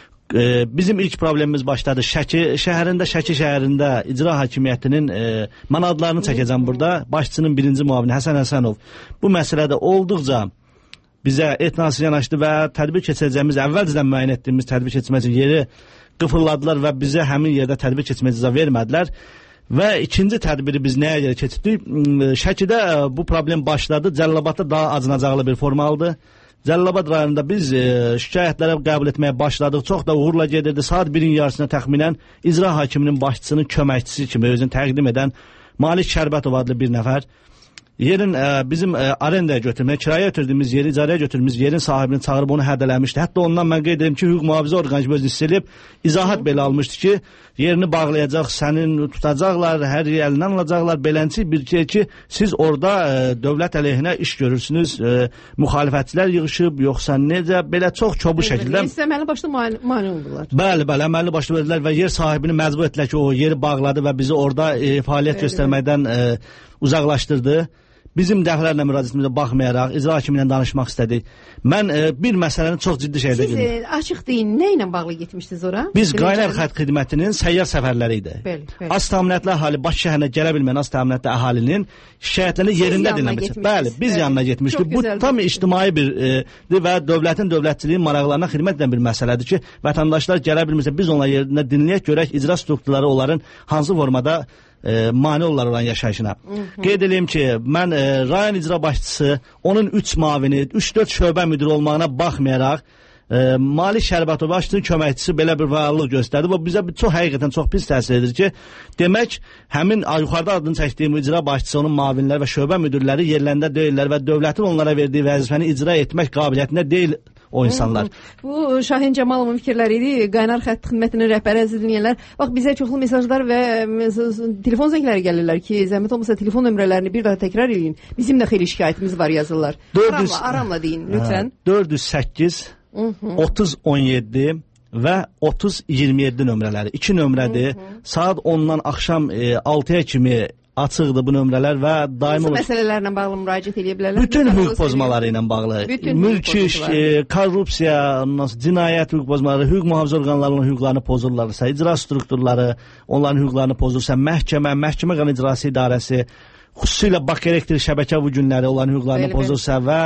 Bizim ilk problemimiz başladı Şəki şəhərində, Şəki şəhərində icra hakimiyyətinin, mən adlarını çəkəcəm burada, başçının birinci müavini Həsən Həsənov bu məsələdə olduqca bizə etnası yanaşdı və tədbir keçirəcəyimiz, əvvəlcədən müəyyən etdiyimiz tədbir keçirmək üçün yeri qıfırladılar və bizə həmin yerdə tədbir keçirmək icazə vermədilər. Və ikinci tədbiri biz nəyə görə keçirdik? Şəkidə bu problem başladı, Cəlilabadda daha acınacaqlı bir forma aldı. Cəlilabad rayonunda biz e, şikayətlərə qəbul etməyə başladıq, çox da uğurla gedirdi. Saat birin yarısına təxminən icra hakiminin başçısının köməkçisi kimi özünü təqdim edən Malik Şərbətov adlı bir nəfər yerin e, bizim e, arendaya götürməyə, kiraya götürdüyümüz yeri, icarəyə götürdüyümüz yerin sahibini çağırıb onu hədələmişdi. Hətta ondan mən qeyd edim ki, hüquq mühafizə orqanizmi özünü hiss edib, izahat belə almışdı ki, yerini bağlayacaq, sənin tutacaqlar, hər yeri əlindən alacaqlar. Beləncə bir şey ki, siz orada e, dövlət əleyhinə iş görürsünüz, e, müxalifətçilər yığışıb, yoxsa necə, belə çox çobu şəkildə. Siz əməlli başlı mani oldular. Bəli, bəli, əməlli başlı verdilər və yer sahibini məcbur etdilər ki, o yeri bağladı və bizi orada e, fəaliyyət bəli, göstərməkdən e, uzaqlaşdırdı. Bizim dəfələrlə müraciətimizə baxmayaraq icra hakimiyle danışmaq istədik. Mən e, bir məsələni çox ciddi şeydə Siz e, açıq deyin, nə ilə bağlı getmişdiniz ora? Biz Qaynar Xətt Xidmətinin səyyar səfərləri idi. Bəli, bəli. Az təminatlı əhali, Bakı şəhərinə gələ bilməyən az təminatlı əhalinin şikayətlərini yerində dinləmişdik. Bəli, biz bəli, yanına getmişdik. Bu tam ictimai bir e, və dövlətin, dövlətçiliyin maraqlarına xidmət edən bir məsələdir ki, vətəndaşlar gələ bilmirsə biz onların yerində dinləyək, görək icra strukturları onların hansı formada E, mani olurlar olan yaşayışına. Hı -hı. Qeyd edeyim ki, mən e, rayon icra başçısı, onun üç mavini, üç dörd şöbə müdiri olmağına baxmayaraq, e, Malik Şərbətov başçının köməkçisi belə bir fəallıq göstərdi və bizə bir, çox həqiqətən çox pis təsir edir ki, demək, həmin yuxarıda adını çəkdiyim icra başçısı, onun mavinləri və şöbə müdirləri yerlərində deyirlər və dövlətin onlara verdiyi vəzifəni icra etmək qabiliyyətində deyil o insanlar. Bu Şahin Cəmalovun fikirləri idi. Qaynar Xətt Xidmətinin rəhbəri əziz dinləyənlər. Bax bizə çoxlu mesajlar və telefon zəngləri gəlirlər ki, zəhmət olmasa telefon nömrələrini bir daha təkrar edin. Bizim də xeyli şikayətimiz var yazırlar. Aramla, aramla deyin lütfən. dörd yüz səkkiz otuz on yeddi və otuz iyirmi yeddi nömrələri. İki nömrədir. Saat ondan axşam e, altıya kimi açıqdır bu nömrələr və daim olur. Hansı məsələlərlə bağlı müraciət edə bilərlər? Bütün hüquq pozmaları ilə bağlı. Mülki iş, e, korrupsiya, cinayət hüquq pozmaları, hüquq mühafizə orqanlarının hüquqlarını pozurlarsa, icra strukturları onların hüquqlarını pozursa, məhkəmə, məhkəmə qanun icrası idarəsi, xüsusilə Bakı elektrik şəbəkə bu günləri onların hüquqlarını bəli, pozursa bəli. Və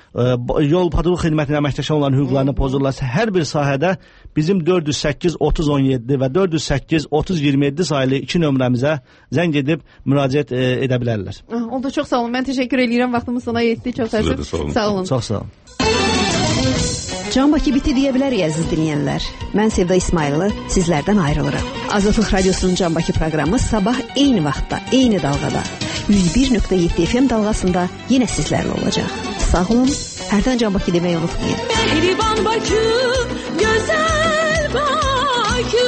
yol patrul xidmətinin əməkdaşı olan hüquqlarını pozurlarsa, hər bir sahədə bizim dörd yüz səkkiz otuz on yeddi və dörd yüz səkkiz otuz iyirmi yeddi sayılı iki nömrəmizə zəng edib müraciət e, edə bilərlər. Oldu, çox sağ olun. Mən təşəkkür edirəm. Vaxtımız sona yetdi. Çox təşəkkür. Sağ olun. Sağ olun. Çox sağ olun. Can Bakı biti deyə bilərik əziz dinləyənlər. Mən Sevda İsmayıllı sizlərdən ayrılıram. Azadlıq Radiosunun Can Bakı proqramı sabah eyni vaxtda, eyni dalğada yüz bir nöqtə yeddi F M dalğasında yenə sizlərlə olacaq. Sağ olun, hərdən Can Bakı deməyi unutmayın. Mehriban Bakı, gözəl Bakı.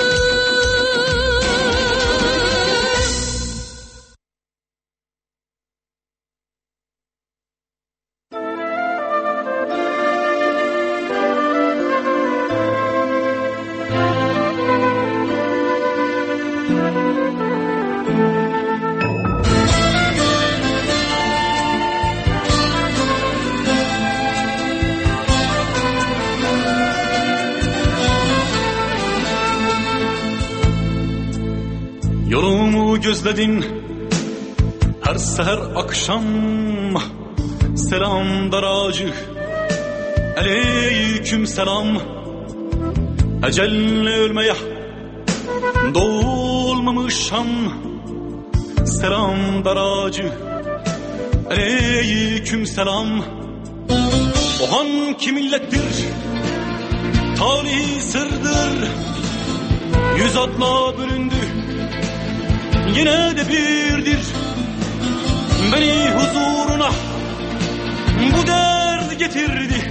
Yolumu gözledin her seher akşam, selam daracı, aleyküm selam. Ecelle ölmeye dolmamışam, selam daracı, aleyküm selam. O hangi millettir, tarihi sırdır, yüz atla bölündü, yine de birdir. Beni huzuruna bu dert getirdi.